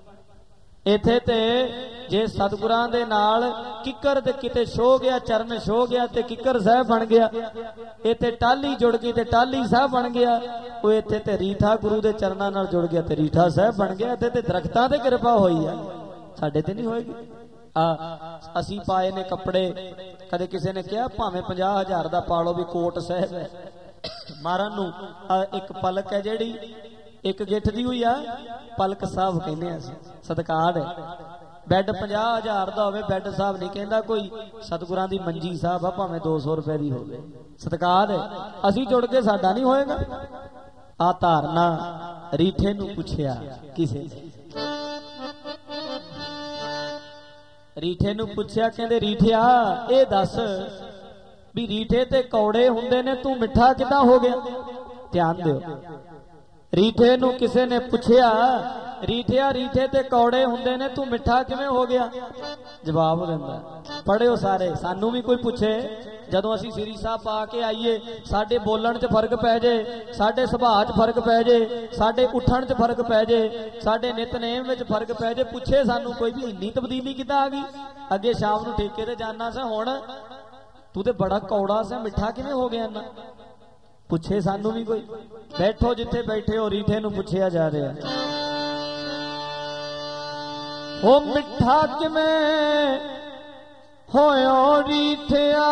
ਇੱਥੇ ਤੇ ਜੇ ਸਤਿਗੁਰਾਂ ਦੇ ਨਾਲ ਕਿੱਕਰ ਤੇ ਕਿਤੇ ਛੋ ਗਿਆ, ਚਰਨ ਛੋ ਗਿਆ ਤੇ ਕਿੱਕਰ ਸਾਹਿਬ ਬਣ ਗਿਆ। ਇੱਥੇ ਟਾਹਲੀ ਜੁੜ ਗਈ ਤੇ ਟਾਹਲੀ ਸਾਹਿਬ ਬਣ ਗਿਆ। ਉਹ ਇੱਥੇ ਤੇ ਰੀਠਾ ਗੁਰੂ ਦੇ ਚਰਨਾਂ ਨਾਲ ਜੁੜ ਗਿਆ ਤੇ ਰੀਠਾ ਸਾਹਿਬ ਬਣ ਗਿਆ। ਇੱਥੇ ਤੇ ਦਰਖਤਾਂ ਤੇ ਕਿਰਪਾ ਹੋਈ ਆ, ਸਾਡੇ ਤੇ ਨਹੀਂ ਹੋਏਗੀ। ਆ ਅਸੀਂ ਪਾਏ ਨੇ ਕੱਪੜੇ, ਕਦੇ ਕਿਸੇ ਨੇ ਕਿਹਾ ਭਾਵੇਂ ਪੰਜਾਹ ਹਜ਼ਾਰ ਦਾ ਪਾ ਲਓ ਵੀ ਕੋਟ ਸਾਹਿਬ ਹੈ। ਮਹਾਰਾਜ ਨੂੰ ਇੱਕ ਪਲਕ ਹੈ ਜਿਹੜੀ ਇੱਕ ਗਿੱਠ ਦੀ ਹੋਈ ਆ, ਪਲਕ ਸਾਹਿਬ ਕਹਿੰਦੇ ਆ ਅਸੀਂ, ਸਤਿਕਾਰ ਹੈ। ਬੈੱਡ ਪੰਜਾਹ ਹਜ਼ਾਰ ਦਾ ਹੋਵੇ, ਬੈੱਡ ਸਾਹਿਬ ਨਹੀਂ ਕਹਿੰਦਾ ਕੋਈ। ਸਤਿਗੁਰਾਂ ਦੀ ਮੰਜੀ ਸਾਹਿਬ ਆ, ਭਾਵੇਂ ਦੋ ਸੌ ਰੁਪਏ ਦੀ ਹੋਵੇ, ਸਤਿਕਾਰ ਹੈ। ਅਸੀਂ ਜੁੜ ਕੇ ਸਾਡਾ ਨਹੀਂ ਹੋਏਗਾ। ਆ ਧਾਰਨਾ ਰੀਠੇ ਨੂੰ ਪੁੱਛਿਆ ਕਿਸੇ ਨੇ, ਰੀਠੇ ਨੂੰ ਪੁੱਛਿਆ, ਕਹਿੰਦੇ ਰੀਠਿਆ ਇਹ ਦੱਸ ਵੀ ਰੀਠੇ ਤੇ ਕੌੜੇ ਹੁੰਦੇ ਨੇ, ਤੂੰ ਮਿੱਠਾ ਕਿੱਦਾਂ ਹੋ ਗਿਆ? ਧਿਆਨ ਦਿਓ। ਰੀਠੇ ਨੂੰ ਕਿਸੇ ਨੇ ਪੁੱਛਿਆ, ਰੀਠਿਆ ਰੀਠੇ ਤੇ ਕੌੜੇ ਹੁੰਦੇ ਨੇ, ਤੂੰ ਮਿੱਠਾ ਕਿਵੇਂ ਹੋ ਗਿਆ? ਜਵਾਬ ਦਿੰਦਾ, ਪੜਿਓ ਸਾਰੇ, ਸਾਨੂੰ ਵੀ ਕੋਈ ਪੁੱਛੇ, ਜਦੋਂ ਅਸੀਂ ਸ੍ਰੀ ਸਾਹਿਬ ਪਾ ਕੇ ਆਈਏ, ਸਾਡੇ ਬੋਲਣ 'ਚ ਫਰਕ ਪੈ ਜੇ, ਸਾਡੇ ਸੁਭਾਅ 'ਚ ਫਰਕ ਪੈ ਜੇ, ਸਾਡੇ ਉੱਠਣ 'ਚ ਫਰਕ ਪੈ ਜੇ, ਸਾਡੇ ਨਿਤਨੇਮ ਵਿੱਚ ਫਰਕ ਪੈ ਜੇ, ਪੁੱਛੇ ਸਾਨੂੰ ਕੋਈ ਵੀ ਇੰਨੀ ਤਬਦੀਲੀ ਕਿੱਦਾਂ ਆ ਗਈ? ਅੱਗੇ ਸ਼ਾਮ ਨੂੰ ਠੇਕੇ ਤੇ ਜਾਣਾ ਸੀ, ਹੁਣ ਤੂੰ ਤੇ ਬੜਾ ਕੌੜਾ ਸੀ, ਮਿੱਠਾ ਕਿਵੇਂ ਹੋ ਗਿਆ ਇੰਨਾ? ਪੁੱਛੇ ਸਾਨੂੰ ਵੀ ਕੋਈ। ਬੈਠੋ ਜਿੱਥੇ ਬੈਠੇ ਹੋ, ਰੀਠੇ ਨੂੰ ਪੁੱਛਿਆ ਜਾ ਰਿਹਾ, ਉਹ ਮਿੱਠਾ ਕਿਵੇਂ ਹੋਇਓ ਰੀਠਿਆ,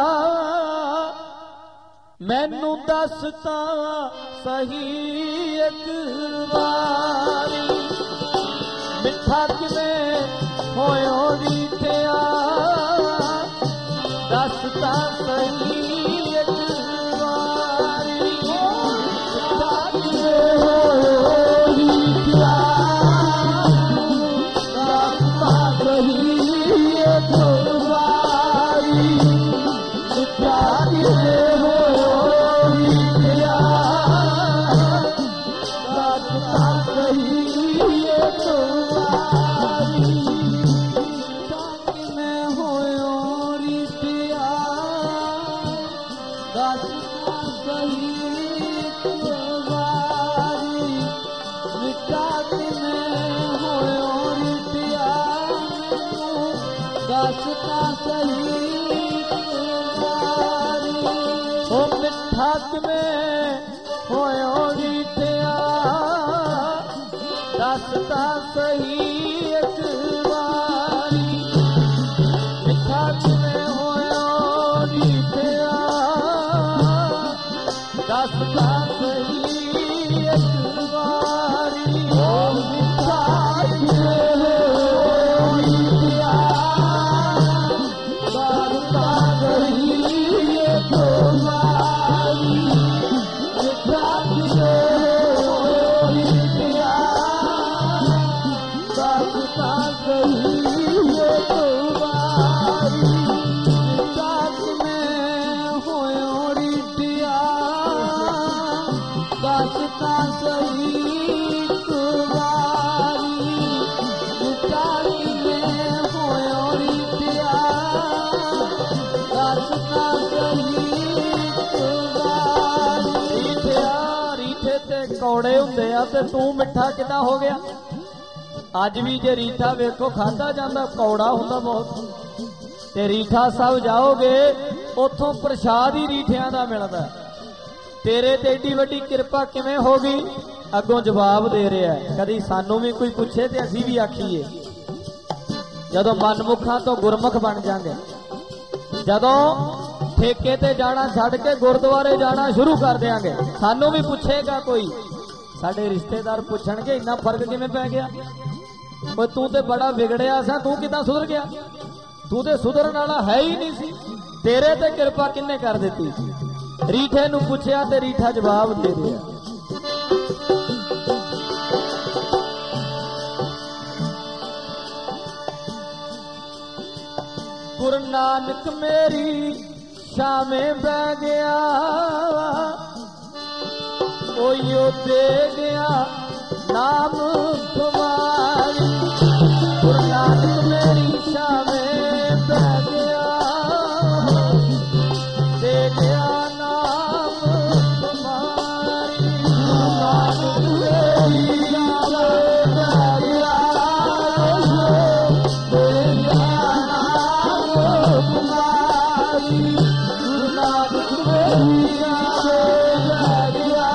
ਮੈਨੂੰ ਦੱਸ ਤਾਂ ਸਹੀ ਇੱਕ ਵਾਰੀ। ਮਿੱਠਾ ਕਿਵੇਂ ਹੋਇਓ ਰੀਠਿਆ, ਦੱਸ ਤਾਂ ਸਹੀ ਇੱਕ ਵਾਰੀ। ਮਿੱਠਾ ਕਿਵੇਂ ਹੋਇਓ ਰੀਠਿਆ, ਦੱਸ ਤਾਂ ਸਹੀ ਇੱਕ ਵਾਰੀ। ਮਿੱਠਾ ਕਿਵੇਂ ਹੋਇਓ ਰੀਠਿਆ, ਦੱਸ ਤਾਂ ਸਹੀ ਇੱਕ ਵਾਰੀ। ਮਿੱਠਾ ਕਿਵੇਂ ਹੋਇਓ ਰੀਠਿਆ, ਦੱਸ ਤਾਂ ਸਹੀ ਇੱਕ ਵਾਰੀ। ਮਿੱਠਾ ਕਿਵੇਂ ਹੋਇਓ ਰੀਠਿਆ, ਦੱਸ ਤਾਂ ਸਹੀ ਇੱਕ ਵਾਰੀ। ਉਹ ਮਿੱਠਾ ਕਿਵੇਂ ਹੋਇਓ ਰੀਠਿਆ, ਦੱਸ ਤਾਂ ਸਹੀ ਇੱਕ ਵਾਰੀ। ਮਿੱਠਾ ਕਿਵੇਂ ਹੋਇਓ ਰੀਠਿਆ, ਦੱਸ ਤਾਂ ਸਹੀ ਇੱਕ ਵਾਰੀ। ਉਹ ਮਿੱਠਾ ਕਿਵੇਂ ਹੋਇਓ ਰੀਠਿਆ, ਦੱਸ ਤਾਂ ਸਹੀ ਇੱਕ ਵਾਰੀ। ਮਿੱਠਾ कौड़े हुंदे आ ते तू मिठा किदां हो गया? अज भी जे रीठा वेखो खाधा जांदा कौड़ा हुंदा बहुत, ते रीठा साहब जाओगे उथों प्रसाद ही रीठियां दा मिलदा। तेरे ते एडी वड्डी किरपा किवें हो गई? अगों जवाब दे रहा है, कदी सानू भी कोई पुछे ते असीं भी आखीए। जदों मनमुखां तो गुरमुख बन जांगे, जदों ठेके ते जाना छड्ड के गुरुद्वारे जाना शुरू कर देंगे, सानू भी पुछेगा कोई, साडे रिश्तेदार पुछणगे इन्ना फर्क किवें पै गया? ओए तू ते बड़ा बिगड़िया सा, तू किदां सुधर गया? तू ते सुधरन वाला है ही नहीं सी, तेरे ते किरपा किन्ने कर दित्ती? रीठे नूं पुछया ते रीठा जवाब दे दिया। गुरु नानक मेरी शामे बह गया, ओयो दे गया नाम तुम्हारी। गुरु नानक मेरी शामे बह गया, दे गया नाम तुम्हारी। गुरु नानक मेरी शामे बह गया, दे गया नाम तुम्हारी। गुरु नानक मेरी शामे बह गया,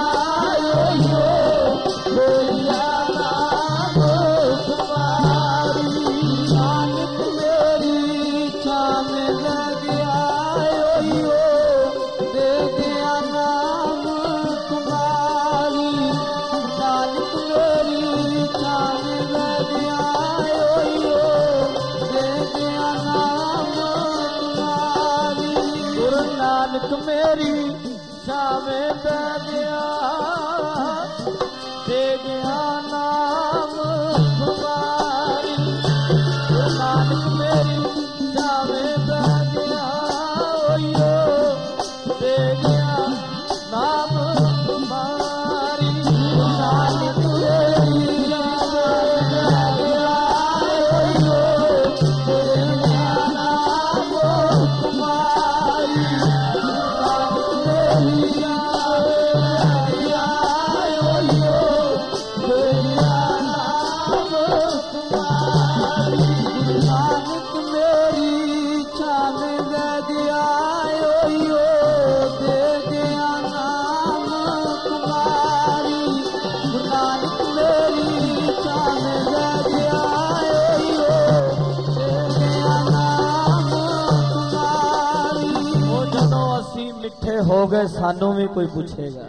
मेरी शामे बह गया, दे गया नाम तुम्हारी। गुरु नानक मेरी शामे बह गया, ओयो दे गया नाम तुम्हारी। गुरु नानक मेरी शामे बह गया, ओयो दे गया नाम तुम्हारी। हो गए सानू भी कोई पूछेगा,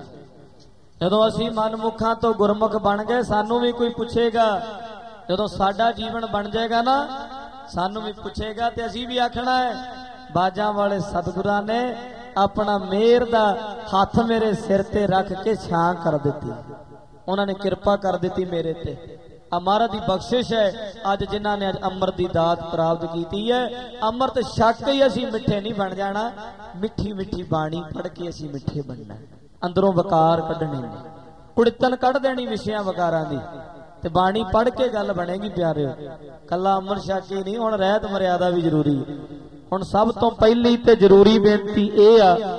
जदों असी मनमुखां तो गुरमुख बन गए सानू भी कोई पूछेगा। जदों साडा जीवन बन जाएगा ना सानू भी पूछेगा, ते असी भी आखना है बाजां वाले सतगुरां ने अपना मेहर दा हथ मेरे सिर ते रख के छां कर दिती, उन्होंने कृपा कर दी मेरे ते। अमर दी बख्शिश है अज जिन्हां ने अज अमृत दी दात प्राप्त की है। अमृत छक ही असी मिठे नहीं बन जाना, मिठी मिठी बाणी पढ़ के असी मिठे बनना। अंदरों वकार कढ़ने ने, कुड़ितन कढ़ देनी विषयां वकारां दी, ते बाणी पढ़ के गल बनेगी प्यारे। कला अमृत छक ही नहीं, हुण रहत मर्यादा भी जरूरी है। हुण सब तो पहली ते जरूरी बेनती यह आ,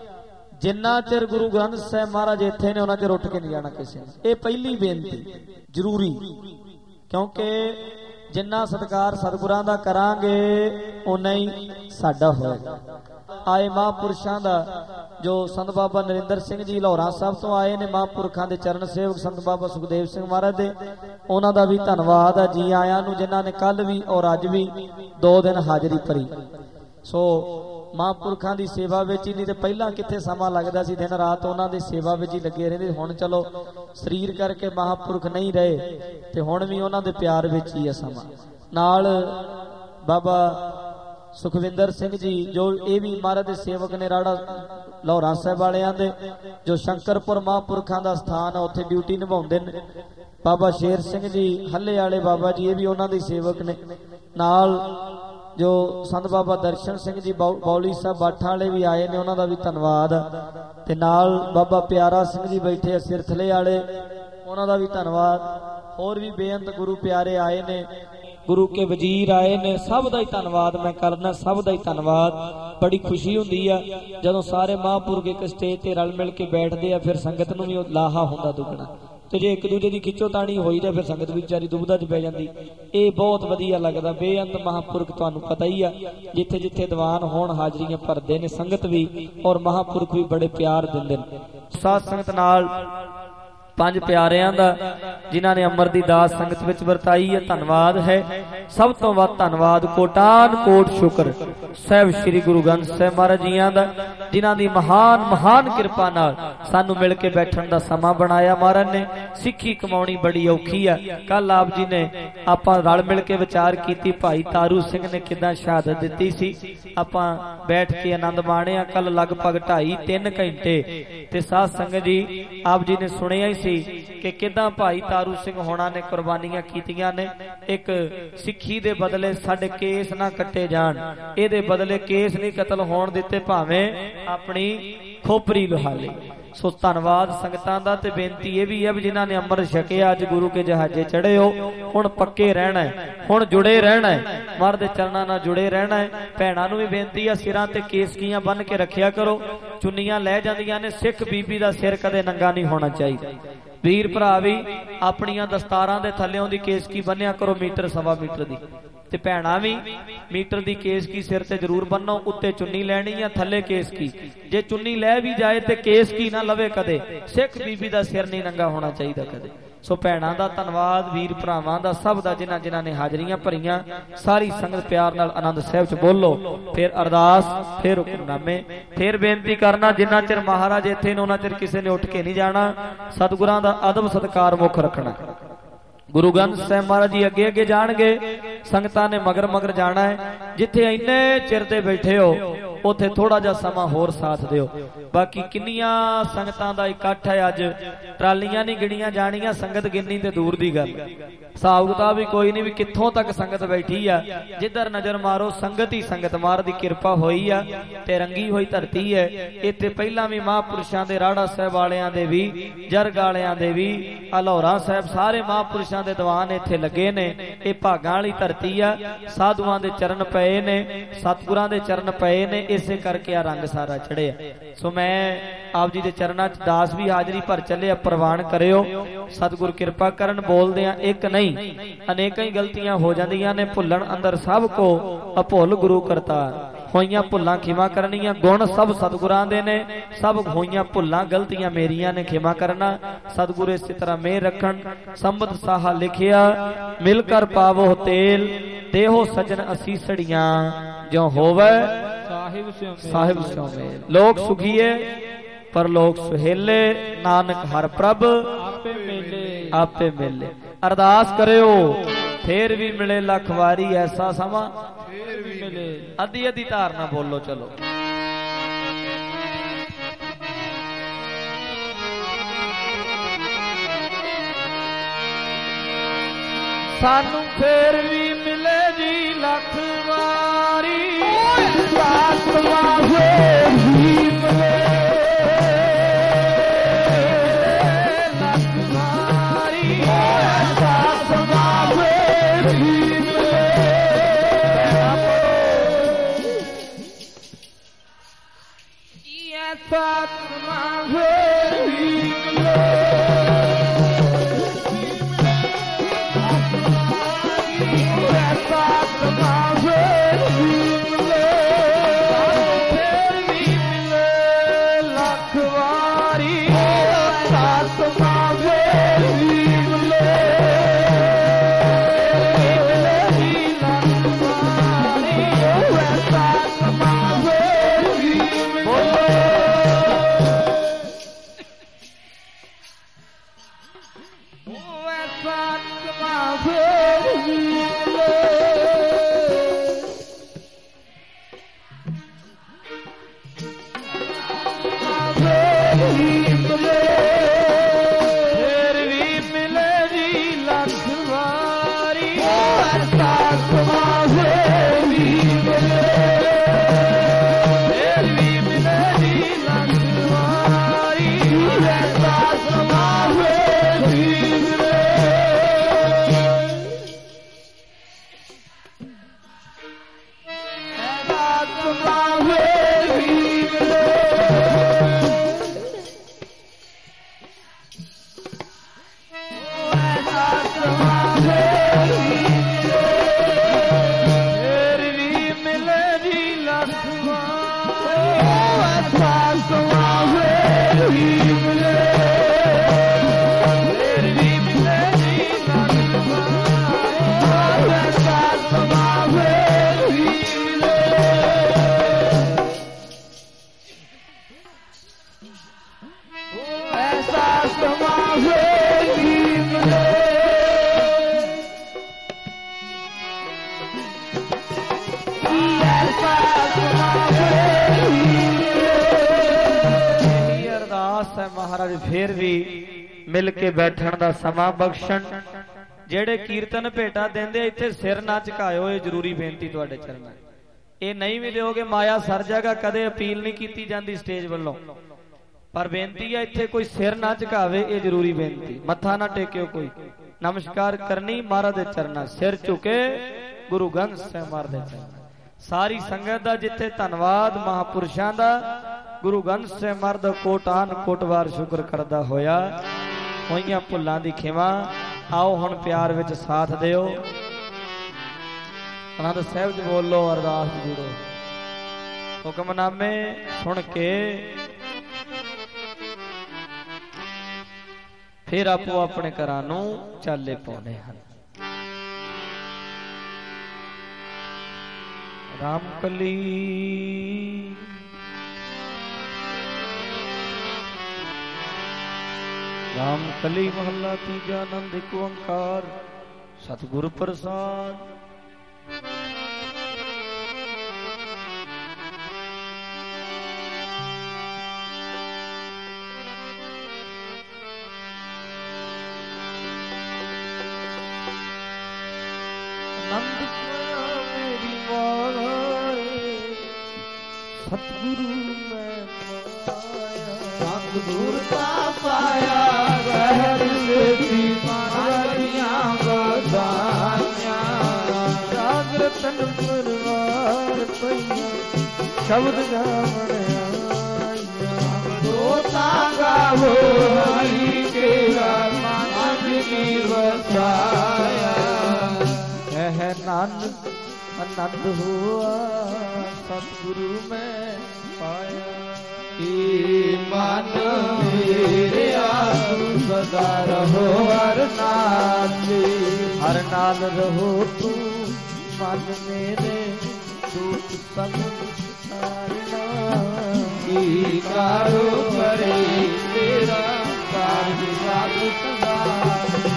जिन्ना चिर गुरु ग्रंथ साहिब महाराज इत्थे ने उन्ना चिर उठ के नहीं जाना किसी ने। ये पहली बेनती जरूरी, क्योंकि जिन्ना सत्कार सतगुरां दा करांगे उन्ना ही साडा होएगा। आए महापुरुषां दा जो संत बाबा नरिंदर सिंह जी लाहौरा साहब तो आए ने, महापुरखां दे चरण सेवक संत बाबा सुखदेव सिंह महाराज दे, उन्हां दा भी धन्नवाद है जी आयां नूं, जिन्हां ने कल भी और अज भी दो दिन हाजरी भरी। सो महापुरखां दी सेवा विच ही, नहीं तो पहला कित्थे समा लगदा सी, दिन रात उन्हां दी सेवा विच ही लगे रहिंदे। हुण चलो शरीर करके महापुरख नहीं रहे, ते हुण भी उन्हां दे प्यार विच ही है समा। नाल बाबा सुखविंदर सिंह जी जो ये भी महाराज दे सेवक ने, राड़ा लाहौरा साहिब वालियां दे, जो शंकरपुर महापुरखां दा स्थान है उत्थे ड्यूटी निभाउंदे ने। बाबा शेर सिंह जी हल्ले वाले बाबा जी ये भी उन्हां दे सेवक ने। नाल जो संत बाबा दर्शन सिंह जी बौली साहब बाठा वाले भी आए ने, उन्हों का भी धन्नवाद। ते नाल बाबा प्यारा सिंह जी बैठे सिरथले वाले, उन्हों का भी धन्नवाद। होर भी बेअंत गुरु प्यारे आए ने, गुरु के वजीर आए ने, सब दा ही धन्नवाद मैं करना, सब दा ही धन्नवाद। बड़ी खुशी हुंदी आ जदों सारे महापुरख एक स्टेज ते रल मिल के बैठदे आ, फिर संगत नूं भी लाहा हुंदा दुगना। ते जे एक दूजे की खिच्चो ताणी होई जाए फिर संगत भी विचारी दुबदा च पै जांदी। ये बहुत वधिया लगदा। बेअंत महापुरख तुहानूं पता ही आ, जिथे जिथे दीवान होण हाजरियां भरदे ने, संगत भी और महापुरख भी बड़े प्यार दिंदे ने। साध संगत नाल पंज प्यारिਆਂ ਦਾ जिन्हां ने अमर दी दास संगत विच वरताई है, धन्नवाद है। सब तो वध धन्नवाद कोटान कोट शुक्र साहिब श्री गुरु ग्रंथ साहिब महाराज जियां दा, जिन्हां दी महान महान किरपा नाल सानू मिल के बैठण दा समा बनाया। महाराज ने सिੱਖੀ कमाउणी बड़ी औखी आ। कल आप जी ने आपां रल मिल के विचार कीती, भाई तारू सिंह ने किदां शहादत दित्ती सी, आपां बैठ के आनंद माणिया। कल लगभग ढाई तीन घंटे ते साध संगत जी आप जी ने सुनिया ही सी कि किदां भाई तारू सिंह होना ने कुर्बानियां कीतियां ने। एक सिੱਖੀ दे बदले साडे केस ना कट्टे जाण, इहदे बदले केस नहीं कतल होण दित्ते, भावें अपनी खोपरी लुहा लई। सो धन्नवाद संगतां दा। ते बेनती यह भी है भी जिन्हां ने अमृत छकिया अज गुरु के जहाजे चढ़े हो, हुण पक्के रहना है, हुण जुड़े रहना है, मर दे चरणां नाल जुड़े रहना है। भैणां नूं भी बेनती है सिरां ते केसकियां बन के रखिया करो, चुन्नियां लै जांदियां ने। सिख बीबी दा सिर कदे नंगा नहीं होना चाहिए। वीर भरा भी अपनियां दस्तारां दे थल्लेओं दी केसकी बन्निया करो, मीटर सवा मीटर दी। ते भैणां भी मीटर दी केसकी सिर ते जरूर बन्नो, उत्ते चुन्नी लैनी या थल्ले केसकी। जे चुन्नी लै भी जाए ते केसकी ना लवे कदे, सिख बीबी दा सिर नहीं नंगा होना चाहिए कदे। सो भैणां दा धन्नवाद, वीर भरावां दा, सब दा जिन्हां जिन्हां ने हाजरियां भरियां। सारी संगत प्यार नाल आनंद साहिब च बोलो, फिर अरदास, फिर हुक्मनामे, फिर बेनती करना। जिन्ना चिर महाराज इत्थे ने उन्ना चिर किसी ने उठ के नहीं जाना। सतगुरां दा अदब सत्कार मुख रखना। गुरु ग्रंथ साहिब महाराज जी अगे अगे जाणगे, संगतां ने मगर मगर जाना है। जिथे इन्ने चिर दे बैठे हो उथे थोड़ा जा समा होर साथ दिओ। बाकी किन्नियां संगतां दा इकट्ठ है, अज ट्रालियां नहीं गिणियां जाणियां, संगत गिननी ते दूर दी गल। हिसाब किताब भी कोई नहीं भी कित्थों तक संगत बैठी आ। जिधर नजर मारो संगत ही संगत, मार दी किरपा होई आ ते रंगी होई धरती है। इत्थे पहला भी महापुरुषां दे, राड़ा साहिब वालियां दे भी, जरग वालियां दे भी, अलौरा साहिब, सारे महापुरुषां दे दीवान इत्थे लगे ने। ये भागां वाली धरती आ, साधुआं दे चरण पए ने, सतगुरां दे चरण पए ने, इसे करके आ रंग सारा चढ़िया। सो मैं आप जी दे चरणां च दास भी हाजरी भर चले, प्रवान करियो। सतगुर किरपा करन, बोलदियां एक नहीं अनेकां ही गलतियां हो जांदियां ने। भुल्लण अंदर सब को अभुल गुरु करता, होइयां भुल्लां खिमा करनियां। गुण सब सतगुरां दे ने, सब होइयां भुल्लां गलतियां मेरियां ने, खिमा करना। सतगुरु इस तरह मेहर रखन। संबत साहा लिखिया, मिलकर पावो तेल, देहो सजन असीसड़ियां, जो होवे साहिब स्यों मेल। लोग सुखिए पर लोग सुहेले, नानक हर प्रभ आपे मेले, आपे मेले। अरदास करियो फिर भी मिले लख वारी, ऐसा समा फिर भी मिले। अद्धी अद्धी धारना बोलो चलो। सानू फिर भी मिले जी लख वारी, आत्मा फिर भी मिले लख वारी, आत्मा फिर भी मिले। आत्मा फिर भी मिले, ਫੇਰ ਵੀ ਮਿਲ ਕੇ ਬੈਠਣ ਦਾ ਸਮਾਂ ਬਖਸ਼ਣ। ਜਿਹੜੇ ਕੀਰਤਨ ਭੇਟਾ ਦਿੰਦੇ ਇੱਥੇ ਸਿਰ ਨਾ ਝੁਕਾਇਓ, ਇਹ ਜ਼ਰੂਰੀ ਬੇਨਤੀ ਤੁਹਾਡੇ ਚਰਨਾਂ। ਇਹ ਨਹੀਂ ਵੀ ਦਿਓਗੇ ਮਾਇਆ ਸਰ ਜਾਏਗਾ, ਕਦੇ ਅਪੀਲ ਨਹੀਂ ਕੀਤੀ ਜਾਂਦੀ ਸਟੇਜ ਵੱਲੋਂ, ਪਰ ਬੇਨਤੀ ਹੈ ਇੱਥੇ ਕੋਈ ਸਿਰ ਨਾ ਝੁਕਾਵੇ, ਇਹ ਜ਼ਰੂਰੀ ਬੇਨਤੀ। ਮੱਥਾ ਨਾ ਟੇਕਿਓ, ਕੋਈ ਨਮਸਕਾਰ ਕਰਨੀ ਮਹਾਰਾਜ ਦੇ ਚਰਨਾਂ, ਸਿਰ ਝੁਕੇ ਗੁਰੂ ਗ੍ਰੰਥ ਸਾਹਿਬ ਮਹਾਰਾਜ ਦੇ ਚਰਨਾਂ। ਸਾਰੀ ਸੰਗਤ ਦਾ ਜਿੱਥੇ ਧੰਨਵਾਦ ਮਹਾਂਪੁਰਸ਼ਾਂ ਦਾ, ਗੁਰੂ ਗ੍ਰੰਥ ਸਾਹਿਬ ਮਹਾਰਾਜ ਦਾ ਕੋਟਾਨ ਕੋਟਵਾਰ ਸ਼ੁਕਰ ਕਰਦਾ ਹੋਇਆ ਹੋਈਆਂ ਭੁੱਲਾਂ ਦੀ ਖਿਮਾ। ਆਓ ਹੁਣ ਪਿਆਰ ਵਿੱਚ ਸਾਥ ਦਿਓ, ਆਨੰਦ ਸਾਹਿਬ ਜੀ ਬੋਲੋ, ਅਰਦਾਸ ਜੁੜੋ, ਹੁਕਮਨਾਮੇ ਸੁਣ ਕੇ ਫਿਰ ਆਪੋ ਆਪਣੇ ਘਰਾਂ ਨੂੰ ਚਾਲੇ ਪਾਉਂਦੇ ਹਨ। ਰਾਮਕਲੀ ਰਾਮਕਲੀ ਮਹੱਲਾ ਤੀਜਾ, ਆਨੰਦ ਇੱਕ ਓੰਕਾਰ ਸਤਿਗੁਰ ਪ੍ਰਸਾਦ। ਆਨੰਦ ਮੇਰੀ ਮਾਏ ਸਤਿਗੁਰੂ ਮੈਂ ਪਾਇਆ, ਸਤਿਗੁਰ ਦਾ ਪਾਇਆ ਰਹਿ ਦੀ ਮਾਰੀਆਂ ਬਦਾਈਆਂ। ਜਾਗਰਤਨ ਪਰਵਾਰ ਪਈਆਂ ਸ਼ਬਦ ਗਾਵਣ ਆਈਆਂ। ਦੋ ਤਾਂਗਾ ਹੋਈ ਕੇਰਾ ਮਨ ਕੀ ਵਸਾਇਆ। ਹੈ ਨਾਨਕ ਆਨੰਦ ਹੋਆ ਸਤਿਗੁਰੂ ਮੈਂ ਪਾਇਆ। ਏ ਮਨ ਮੇਰਿਆ ਤੂੰ ਸਦਾ ਰਹੋ ਹਰ ਨਾਲ, ਹਰ ਨਾਲ ਰਹੋ ਤੂੰ ਮਨ ਮੇਰੇ ਦੁੱਖ ਸਭ ਤਾਰਨਾ। ਕੀ ਕਾਰੋ ਕਰੇ ਤੇਰਾ ਕਾਰਜ ਜਾਗ ਸਦਾ।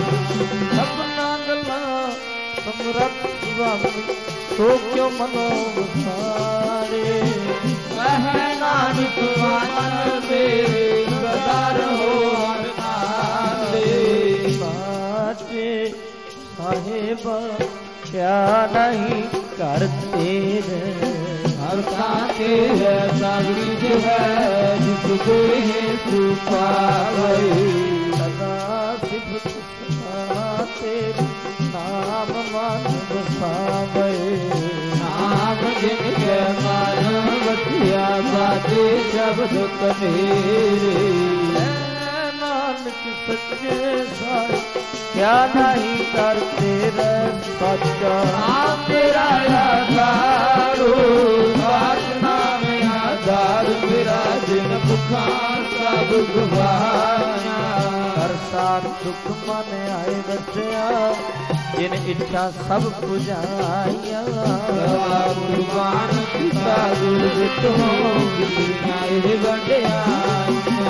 ਸਭਨਾ ਗੱਲਾਂ ਸਮਰੱਥ ਸੁਭਾਵੀ ਸੋ ਕਿਉ ਮਨੋ ਵਿਸਾਰੇ। ਵਹਿ ਨਾਨਕ ਮਨ ਮੇਰੇ ਸਦਾ ਰਹੋ ਹਰ ਨਾਲੇ। ਸਾਚੇ ਸਾਹਿਬਾ ਕਿਆ ਨਹੀਂ ਕਰ ਤੇਰੇ, ਹਰ ਕਾਕੇ ਹੈ ਸਾਗਰੀ ਹੈ ਜਿਸ ਕੋਈ ਹੈ ਤੂੰ ਪਾਵੇ। ਸਦਾ ਸਿਫਤ ਸਦਾ ਤੇਰੀ ਨਾਮ ਮਨ ਵਸਾਵੇ। ਨਾਮ ਜਿਨ ਕੇ ਮਨ ਵਸਿਆ ਬਾਜੇ ਸ਼ਬਦ ਕਨੇਰੇ। ਨਾਨਕ ਸੱਚੇ ਸਾਈ ਕਿਆ ਨਹੀਂ ਕਰ ਤੇਰਾ ਸੱਚਾ। ਨਾਮ ਤੇਰਾ ਆਧਾਰੋ ਸਾਚ ਨਾਮ ਆਧਾਰ ਮੇਰਾ ਜਿਨ ਭੁਖਾਂ ਸਭ ਗਵਾਇਆ। ਹਰ ਸਾਥ ਦੁੱਖ ਮਨ ਆਏ ਵਸਿਆ ਜਿਨ ਇੱਛਾ ਸਭ ਪੁਜਾਈਆਂ। ਗੁਰਬਾਣ ਕੀਤਾ ਗੁਰ ਵਿਤ ਹੋ ਨਾਏ ਵਡਿਆਈਆਂ।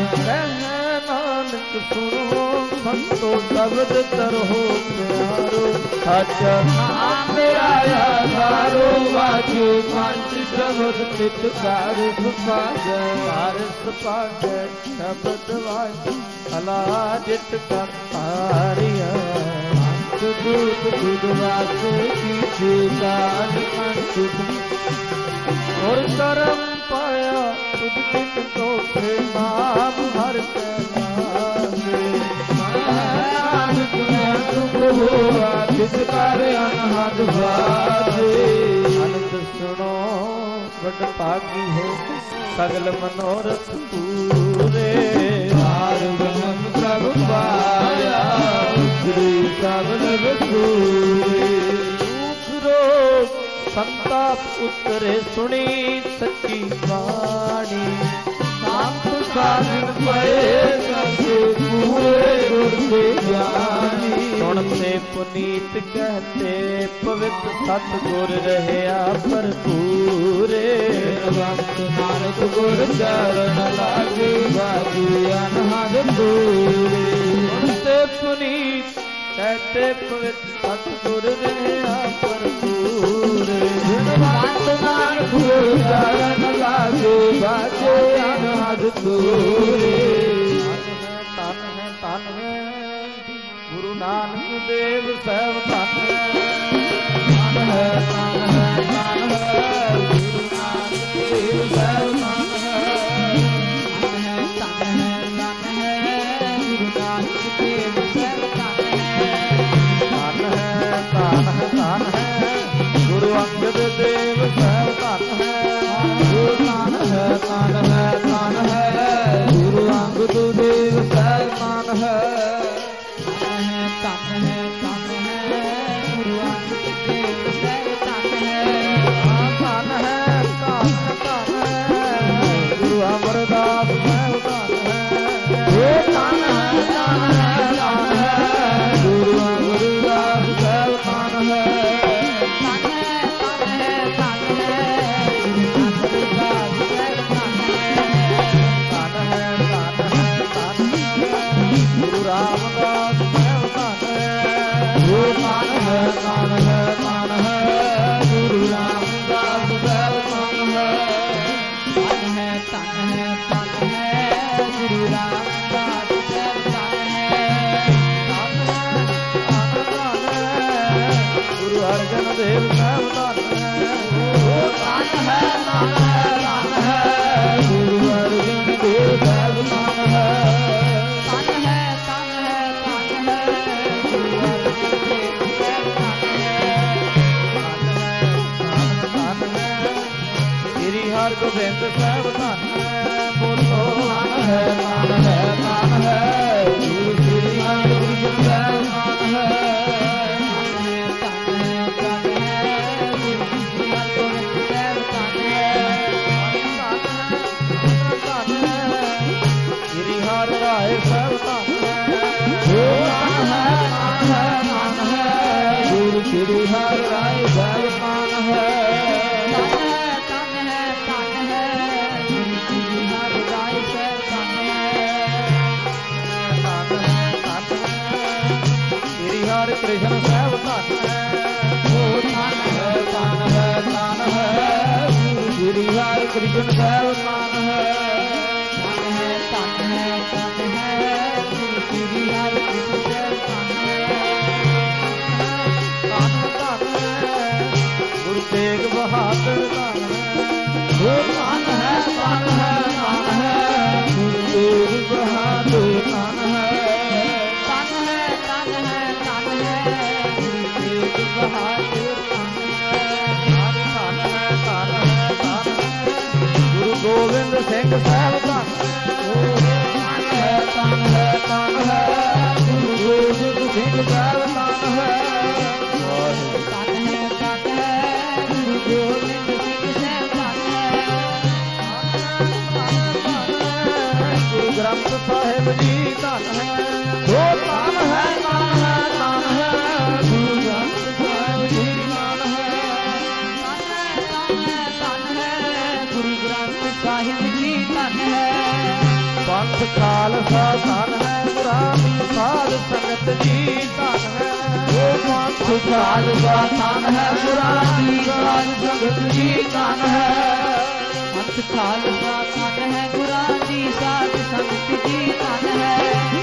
ਨਾਨਕ ਸੁਣੋ ਸੰਤੋ ਸ਼ਬਦ ਤਰੋ ਪਿਆਰੋ। ਸੱਚ ਨਾਮ ਮੇਰਾ ਆਧਾਰੋ ਵਾਜੇ ਪੰਜ ਸ਼ਬਦ ਚਿਤ ਕਰ ਸੁਭਾਗੈ। ਹਰ ਸੁਭਾਗੈ ਸ਼ਬਦ ਵਾਜੇ ਅਲਾ ਜਿਤ ਕਰ ਤਾਰਿਆ। ਦੂਤ ਦੁਧ ਵਾਸੇ ਕੀਤੇ ਕਾਲ ਕੰਠ। ਔਰ ਕਰਮ ਪਾਇਆ ਤੁਧ ਬਿਨ ਤੋਥੇ ਨਾਮ ਹਰ ਕੈ ਨਾਮੇ। ਨਾਨਕ ਮੈਂ ਦੁਖ ਹੋਆ ਜਿਸ ਕਰ ਅਨਹਦ ਵਾਜੇ। ਅਨੰਦ ਸੁਣੋ ਵੱਡ ਭਾਗੀ ਹੋ ਸਗਲ ਮਨੋਰਥ ਪੂਰੇ। ਹਾਰ ਬ੍ਰਹਮ ਪ੍ਰਭ ਪਾਇਆ ਸ੍ਰੀ ਸਬਦ ਸੂਰੇ। ਦੁਖ ਰੋਗ ਸੰਤਾਪ ਉਤਰੇ ਸੁਣੀ ਸੱਚੀ ਬਾਣੀ। ਸੰਤ ਸਾਧਨ ਪਏ ਸਭੇ ਪੂਰੇ ਗੁਰ ਦੇ ਗਿਆਨੀ। ਸੁਣਤੇ ਪੁਨੀਤ ਕਹਤੇ ਪਵਿੱਤ ਸਤਿਗੁਰ ਰਹਿਆ ਭਰਪੂਰੇ। ਵਕਤ ਨਾਨਕ ਗੁਰ ਚਰਨ ਲਾਗੇ ਬਾਜੀ ਅਨਹਦ ਦੂਰੇ। ਸੁਣਤੇ ਪੁਨੀਤ ਕਹਤੇ ਪਵਿੱਤ ਸਤਿਗੁਰ ਰਹਿਆ ਭਰਪੂਰੇ। ਵਕਤ ਨਾਨਕ ਗੁਰ ਚਰਨ ਲਾਗੇ ਬਾਜੀ ਅਨਹਦ ਦੂਰੇ। ਗੁਰੂ ਨਾਨਕ ਦੇਵ ਸਹਿਬ ਧਨ ਧਨ ਹੈ ਧਨ ਹੈ ਧਨ ਹੈ ਗੁਰੂ ਨਾਨਕ ਦੇਵ ਸਹਿਬ ਧਨ ਹੈ ਧਨ ਹੈ ਧਨ ਹੈ ਗੁਰੂ ਨਾਨਕ ਦੇਵ ਸਹਿਬ ਧਨ ਹੈ ਧਨ ਹੈ ਧਨ ਹੈ ਗੁਰੂ ਅੰਗਦ ਦੇਵ ਸਹਿਬ ਧਨ ਹੈ ਧਨ ਹੈ ਧਨ ਹੈ ਧਨ ਹੈ ਗੁਰੂ ਅੰਗਦ ਦੇਵ ਸਹਿਬ ਧਨ ਹੈ ਧਨ ਹੈ ਧਨ ਹੈ ਗੁਰੂ ਅੰਗਦ ਦੇਵ ਸਹਿਬ ਧਨ ਹੈ ਧਨ ਹੈ ਧਨ ਹੈ ਗੁਰੂ ਅਮਰਦਾਸ ਸਹਿਬ ਧਨ ਹੈ ਧਨ ਹੈ ਧਨ ਹੈ ਧਨ ਹੈ ਗੁਰੂ ਅਮਰਦਾਸ ਸਹਿਬ ਧਨ ਹੈ ਧਨ ਹੈ ਧਨ ਹੈ ਧਨ ਹੈ ਗੁਰੂ ਅਮਰਦਾਸ ਸਹਿਬ ਧਨ ਹੈ ਧਨ ਹੈ ਧਨ ਹੈ ਧਨ ਹੈ ਗੁਰੂ ਰਾਮਦਾਸ ਸਹਿਬ ਧਨ ਹੈ ਧਨ ਹੈ ਧਨ ਹੈ ਧਨ ਹੈ ਗੁਰੂ ਰਾਮਦਾਸ ਸਹਿਬ ਧਨ ਹੈ ਧਨ ਹੈ ਧਨ ਹੈ ਧਨ ਹੈ ਗੁਰੂ ਰਾਮਦਾਸ ਸਹਿਬ ਧਨ ਹੈ ਧਨ ਹੈ ਧਨ ਹੈ ਗੁਰੂ ਅਰਜਨ ਦੇਵ ਸਹਿਬ ਧਨ ਹੈ ਧਨ ਹੈ ਧਨ ਹੈ ਧਨ ਹੈ ਗੁਰੂ ਅਰਜਨ ਦੇਵ ਸਹਿਬ ਧਨ ਹੈ ਧਨ ਹੈ ਧਨ ਹੈ ਧਨ ਹੈ ਗੁਰੂ ਅਰਜਨ ਦੇਵ ਸਹਿਬ ਧਨ ਹੈ ਧਨ ਹੈ ਧਨ ਹੈ ਸ੍ਰੀ ਹਰਿਗੋਬਿੰਦ ਸਾਹਿਬ ਧਨ ਹੈ ਬੋਲੋ ਧਨ ਹੈ ਧਨ ਹੈ ਧਨ ਹੈ ਗੁਰੂ ਸ੍ਰੀ ਹਰਿਗੋਬਿੰਦ ਸਾਹਿਬ ਧਨ ਹੈ ਧਨ ਹੈ ਧਨ ਹੈ ਧਨ ਹੈ ਗੁਰੂ ਸ੍ਰੀ ਹਰਿਗੋਬਿੰਦ ਸਾਹਿਬ ਧਨ ਹੈ ਧਨ ਹੈ ਸ੍ਰੀ ਹਰਿ ਰਾਏ ਸਾਹਿਬ ਧਨ ਹੈ ਧਨ ਹੈ ਧਨ ਹੈ ਧਨ ਹੈ ਗੁਰੂ ਸ੍ਰੀ ਹਰਿ ਰਾਏ ਸਾਹਿਬ ਧਨ ਹੈ ਧਨ ਹੈ ਧਨ ਹੈ ਧਨ ਹੈ ਗੁਰੂ ਸ੍ਰੀ ਹਰਿ ਰਾਏ ਸਾਹਿਬ ਧਨ ਹੈ ਧਨ ਹੈ ਧਨ ਹੈ ਸ੍ਰੀ ਹਰਿ ਕ੍ਰਿਸ਼ਨ ਸਾਹਿਬ ਧਨ ਹੈ ਧਨ ਹੈ ਧਨ ਹੈ ਧਨ ਹੈ ਗੁਰੂ ਸ੍ਰੀ ਹਰਿ ਕ੍ਰਿਸ਼ਨ ਸਾਹਿਬ ਧਨ ਹੈ ਧਨ ਹੈ ਧਨ ਹੈ ਧਨ ਹੈ ਗੁਰੂ ਸ੍ਰੀ ਹਰਿ ਕ੍ਰਿਸ਼ਨ ਸਾਹਿਬ ਧਨ ਹੈ ਧਨ ਧਨ ਹੈ ਗੁਰੂ ਤੇਗ ਬਹਾਦਰ ਧਨ ਹੈ ਧਨ ਹੈ ਧਨ ਹੈ ਧਨ ਹੈ ਗੁਰੂ ਤੇਗ ਬਹਾਦਰ ਧਨ ਹੈ ਧਨ ਹੈ ਧਨ ਹੈ ਧਨ ਹੈ ਗੁਰੂ ਤੇਗ ਬਹਾਦਰ ਧਨ ਹੈ ਧਨ ਹੈ ਧਨ ਹੈ ਧਨ ਹੈ ਗੁਰੂ ਗੋਬਿੰਦ ਸਿੰਘ ਸਾਹਿਬ ਧਨ ਹੈ ਧਨ ਹੈ ਧਨ ਹੈ ਗੁਰੂ ਗੋਬਿੰਦ ਸਿੰਘ ਸਾਹਿਬ ਧਨ ਹੈ ਧਨ ਹੈ ਧਨ ਹੈ ਗੁਰੂ ਗੋਬਿੰਦ ਸਿੰਘ ਸਾਹਿਬ ਧਨ ਹੈ ਗੁਰੂ ਗ੍ਰੰਥ ਸਾਹਿਬ ਜੀ ਧਨ ਹੈ ਦੋ ਧਨ ਹੈ ਧਨ ਹੈ ਧਨ ਹੈ ਗੁਰੂ ਗ੍ਰੰਥ ਸਾਹਿਬ ਜੀ ਧਨ ਹੈ ਧਨ ਹੈ ਧਨ ਹੈ ਧਨ ਹੈ ਗੁਰੂ ਗ੍ਰੰਥ ਸਾਹਿਬ ਜੀ ਧਨ ਹੈ ਪੰਥ ਖਾਲਸਾ ਧਨ ਹੈ ਗੁਰਾਮੀ ਸਾਧ ਸੰਗਤ ਜੀ ਧਨ ਹੈ ਉਹ ਪੰਥ ਖਾਲਸਾ ਧਨ ਹੈ ਗੁਰਾਮੀ ਸਾਧ ਸੰਗਤ ਜੀ ਧਨ ਹੈ ਪੰਥ ਖਾਲਸਾ ਧਨ ਹੈ ਗੁਰਾਮੀ ਸਾਧ ਸੰਗਤ ਜੀ ਧਨ ਹੈ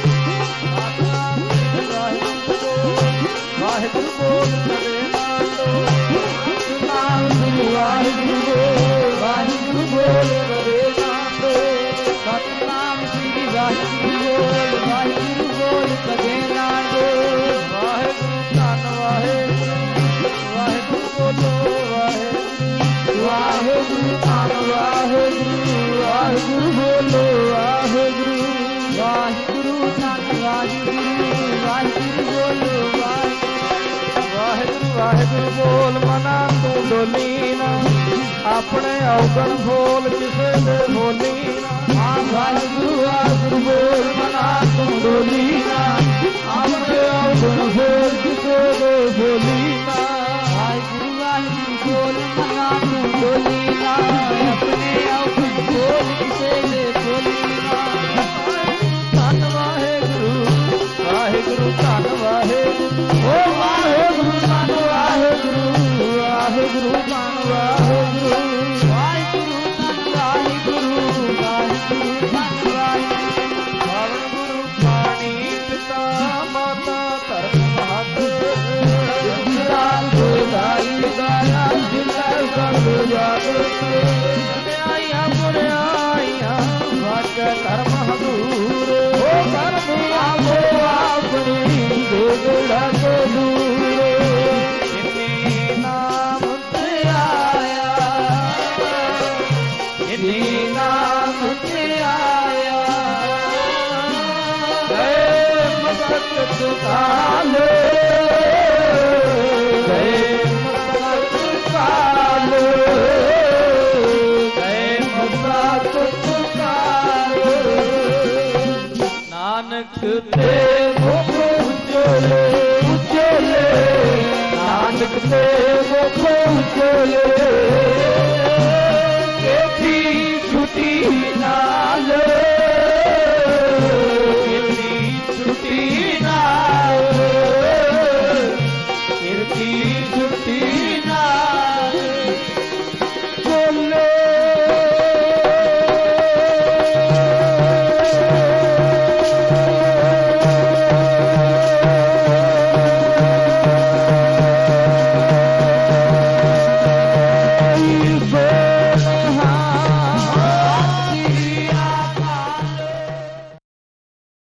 ਵਾਹਿਗੁਰੂ ਬੋਲ ਕਰੇ ਨਾਲੋ ਨਾਮ ਸ੍ਰੀ ਵਾਹਿਗੁਰੂ ਬੋਲ ਵਾਹਿਗੁਰੂ ਬੋਲ ਕਰੇ ਨਾਲੋ ਸਤਨਾਮ ਸ੍ਰੀ ਵਾਹਿਗੁਰੂ ਬੋਲ ਵਾਹਿਗੁਰੂ ਬੋਲ ਕਰੇ ਨਾਲੋ ਵਾਹਿਗੁਰੂ ਧੰਨ ਵਾਹਿਗੁਰੂ ਵਾਹਿਗੁਰੂ ਬੋਲੋ ਵਾਹਿਗੁਰੂ ਵਾਹਿਗੁਰੂ ਧੰਨ ਵਾਹਿਗੁਰੂ ਵਾਹਿਗੁਰੂ ਬੋਲੋ ਵਾਹਿਗੁਰੂ ਵਾਹਿਗੁਰੂ ਧੰਨ ਵਾਹਿਗੁਰੂ ਵਾਹਿਗੁਰੂ ਬੋਲੋ ਵਾਹਿਗੁਰੂ ਵਾਹਿਗੁਰੂ ਬੋਲ ਮਨਾ ਤੂੰ ਡੋਲੀ ਨਾ ਆਪਣੇ ਔਗਣ ਬੋਲ ਕਿਸੇ ਦੇ ਬੋਲੀ ਨਾ ਆ ਵਾਹਿਗੁਰੂ ਵਾਹਿਗੁਰੂ ਬੋਲ ਮਨਾ ਤੂੰ ਡੋਲੀ ਨਾ ਆਪਣੇ ਔਗਣ ਬੋਲ ਕਿਸੇ ਦੇ ਬੋਲੀ ਨਾ ਵਾਹਿਗੁਰੂ ਵਾਹਿਗੁਰੂ ਬੋਲ ਮਨਾ ਤੂੰ ਡੋਲੀ ਨਾ ਆਪਣੇ ਔਗਣ ਬੋਲ ਕਿਸੇ ਦੇ ਬੋਲੀ ਨਾ ਧੰਨ ਵਾਹਿਗੁਰੂ ਵਾਹਿਗੁਰੂ ਧੰਨ ਵਾਹਿਗੁਰੂ ਓ ਵਾਹਿਗੁਰੂ ਧੰਨ ਵਾਹਿਗੁਰੂ ਵਾਹਿਗੁਰੂ ਧੰਨ ਵਾਹਿਗੁਰੂ ਵਾਹਿਗੁਰੂ ਧੰਨ ਵਾਹਿਗੁਰੂ ਵਾਹਿਗੁਰੂ ਧੰਨ ਵਾਹਿਗੁਰੂ ਪਾਵਨ ਗੁਰੂ ਪਾਣੀ ਪਿਤਾ ਮਾਤਾ ਧਰਮ ਆਈਆਂ ਬੁਰਾਈਆਂ ਵਾਚ ਧਰਮ ਹਦੂਰ ਉਹ ਕਰਮ ਆਪੋ ਆਪਣੀ ਗੋਗੜਾ ਤੋਂ ਦੂਰ ਜਿਨੀ ਨਾਮ ਤੇ ਆਇਆ ਜਿਨੀ ਨਾਮ ਤੇ ਆਇਆ ਗਏ ਮਸਤ ਤੁਕਾਲੇ ਗਏ ਮਸਤ ਕਾਲੇ ਗਏ ਮਸਤ ਤੁਕਾਲੇ ਨਾਨਕ ਤੇ ਮੁਖ ਉਜਲੇ ਉਜਲੇ ਨਾਨਕ ਤੇ ਮੁਖ ਉਜਲੇ ਕੇਤੀ ਛੁਟੀ ਨਾਲ ਕੇਤੀ ਛੁਟੀ ਨਾਲ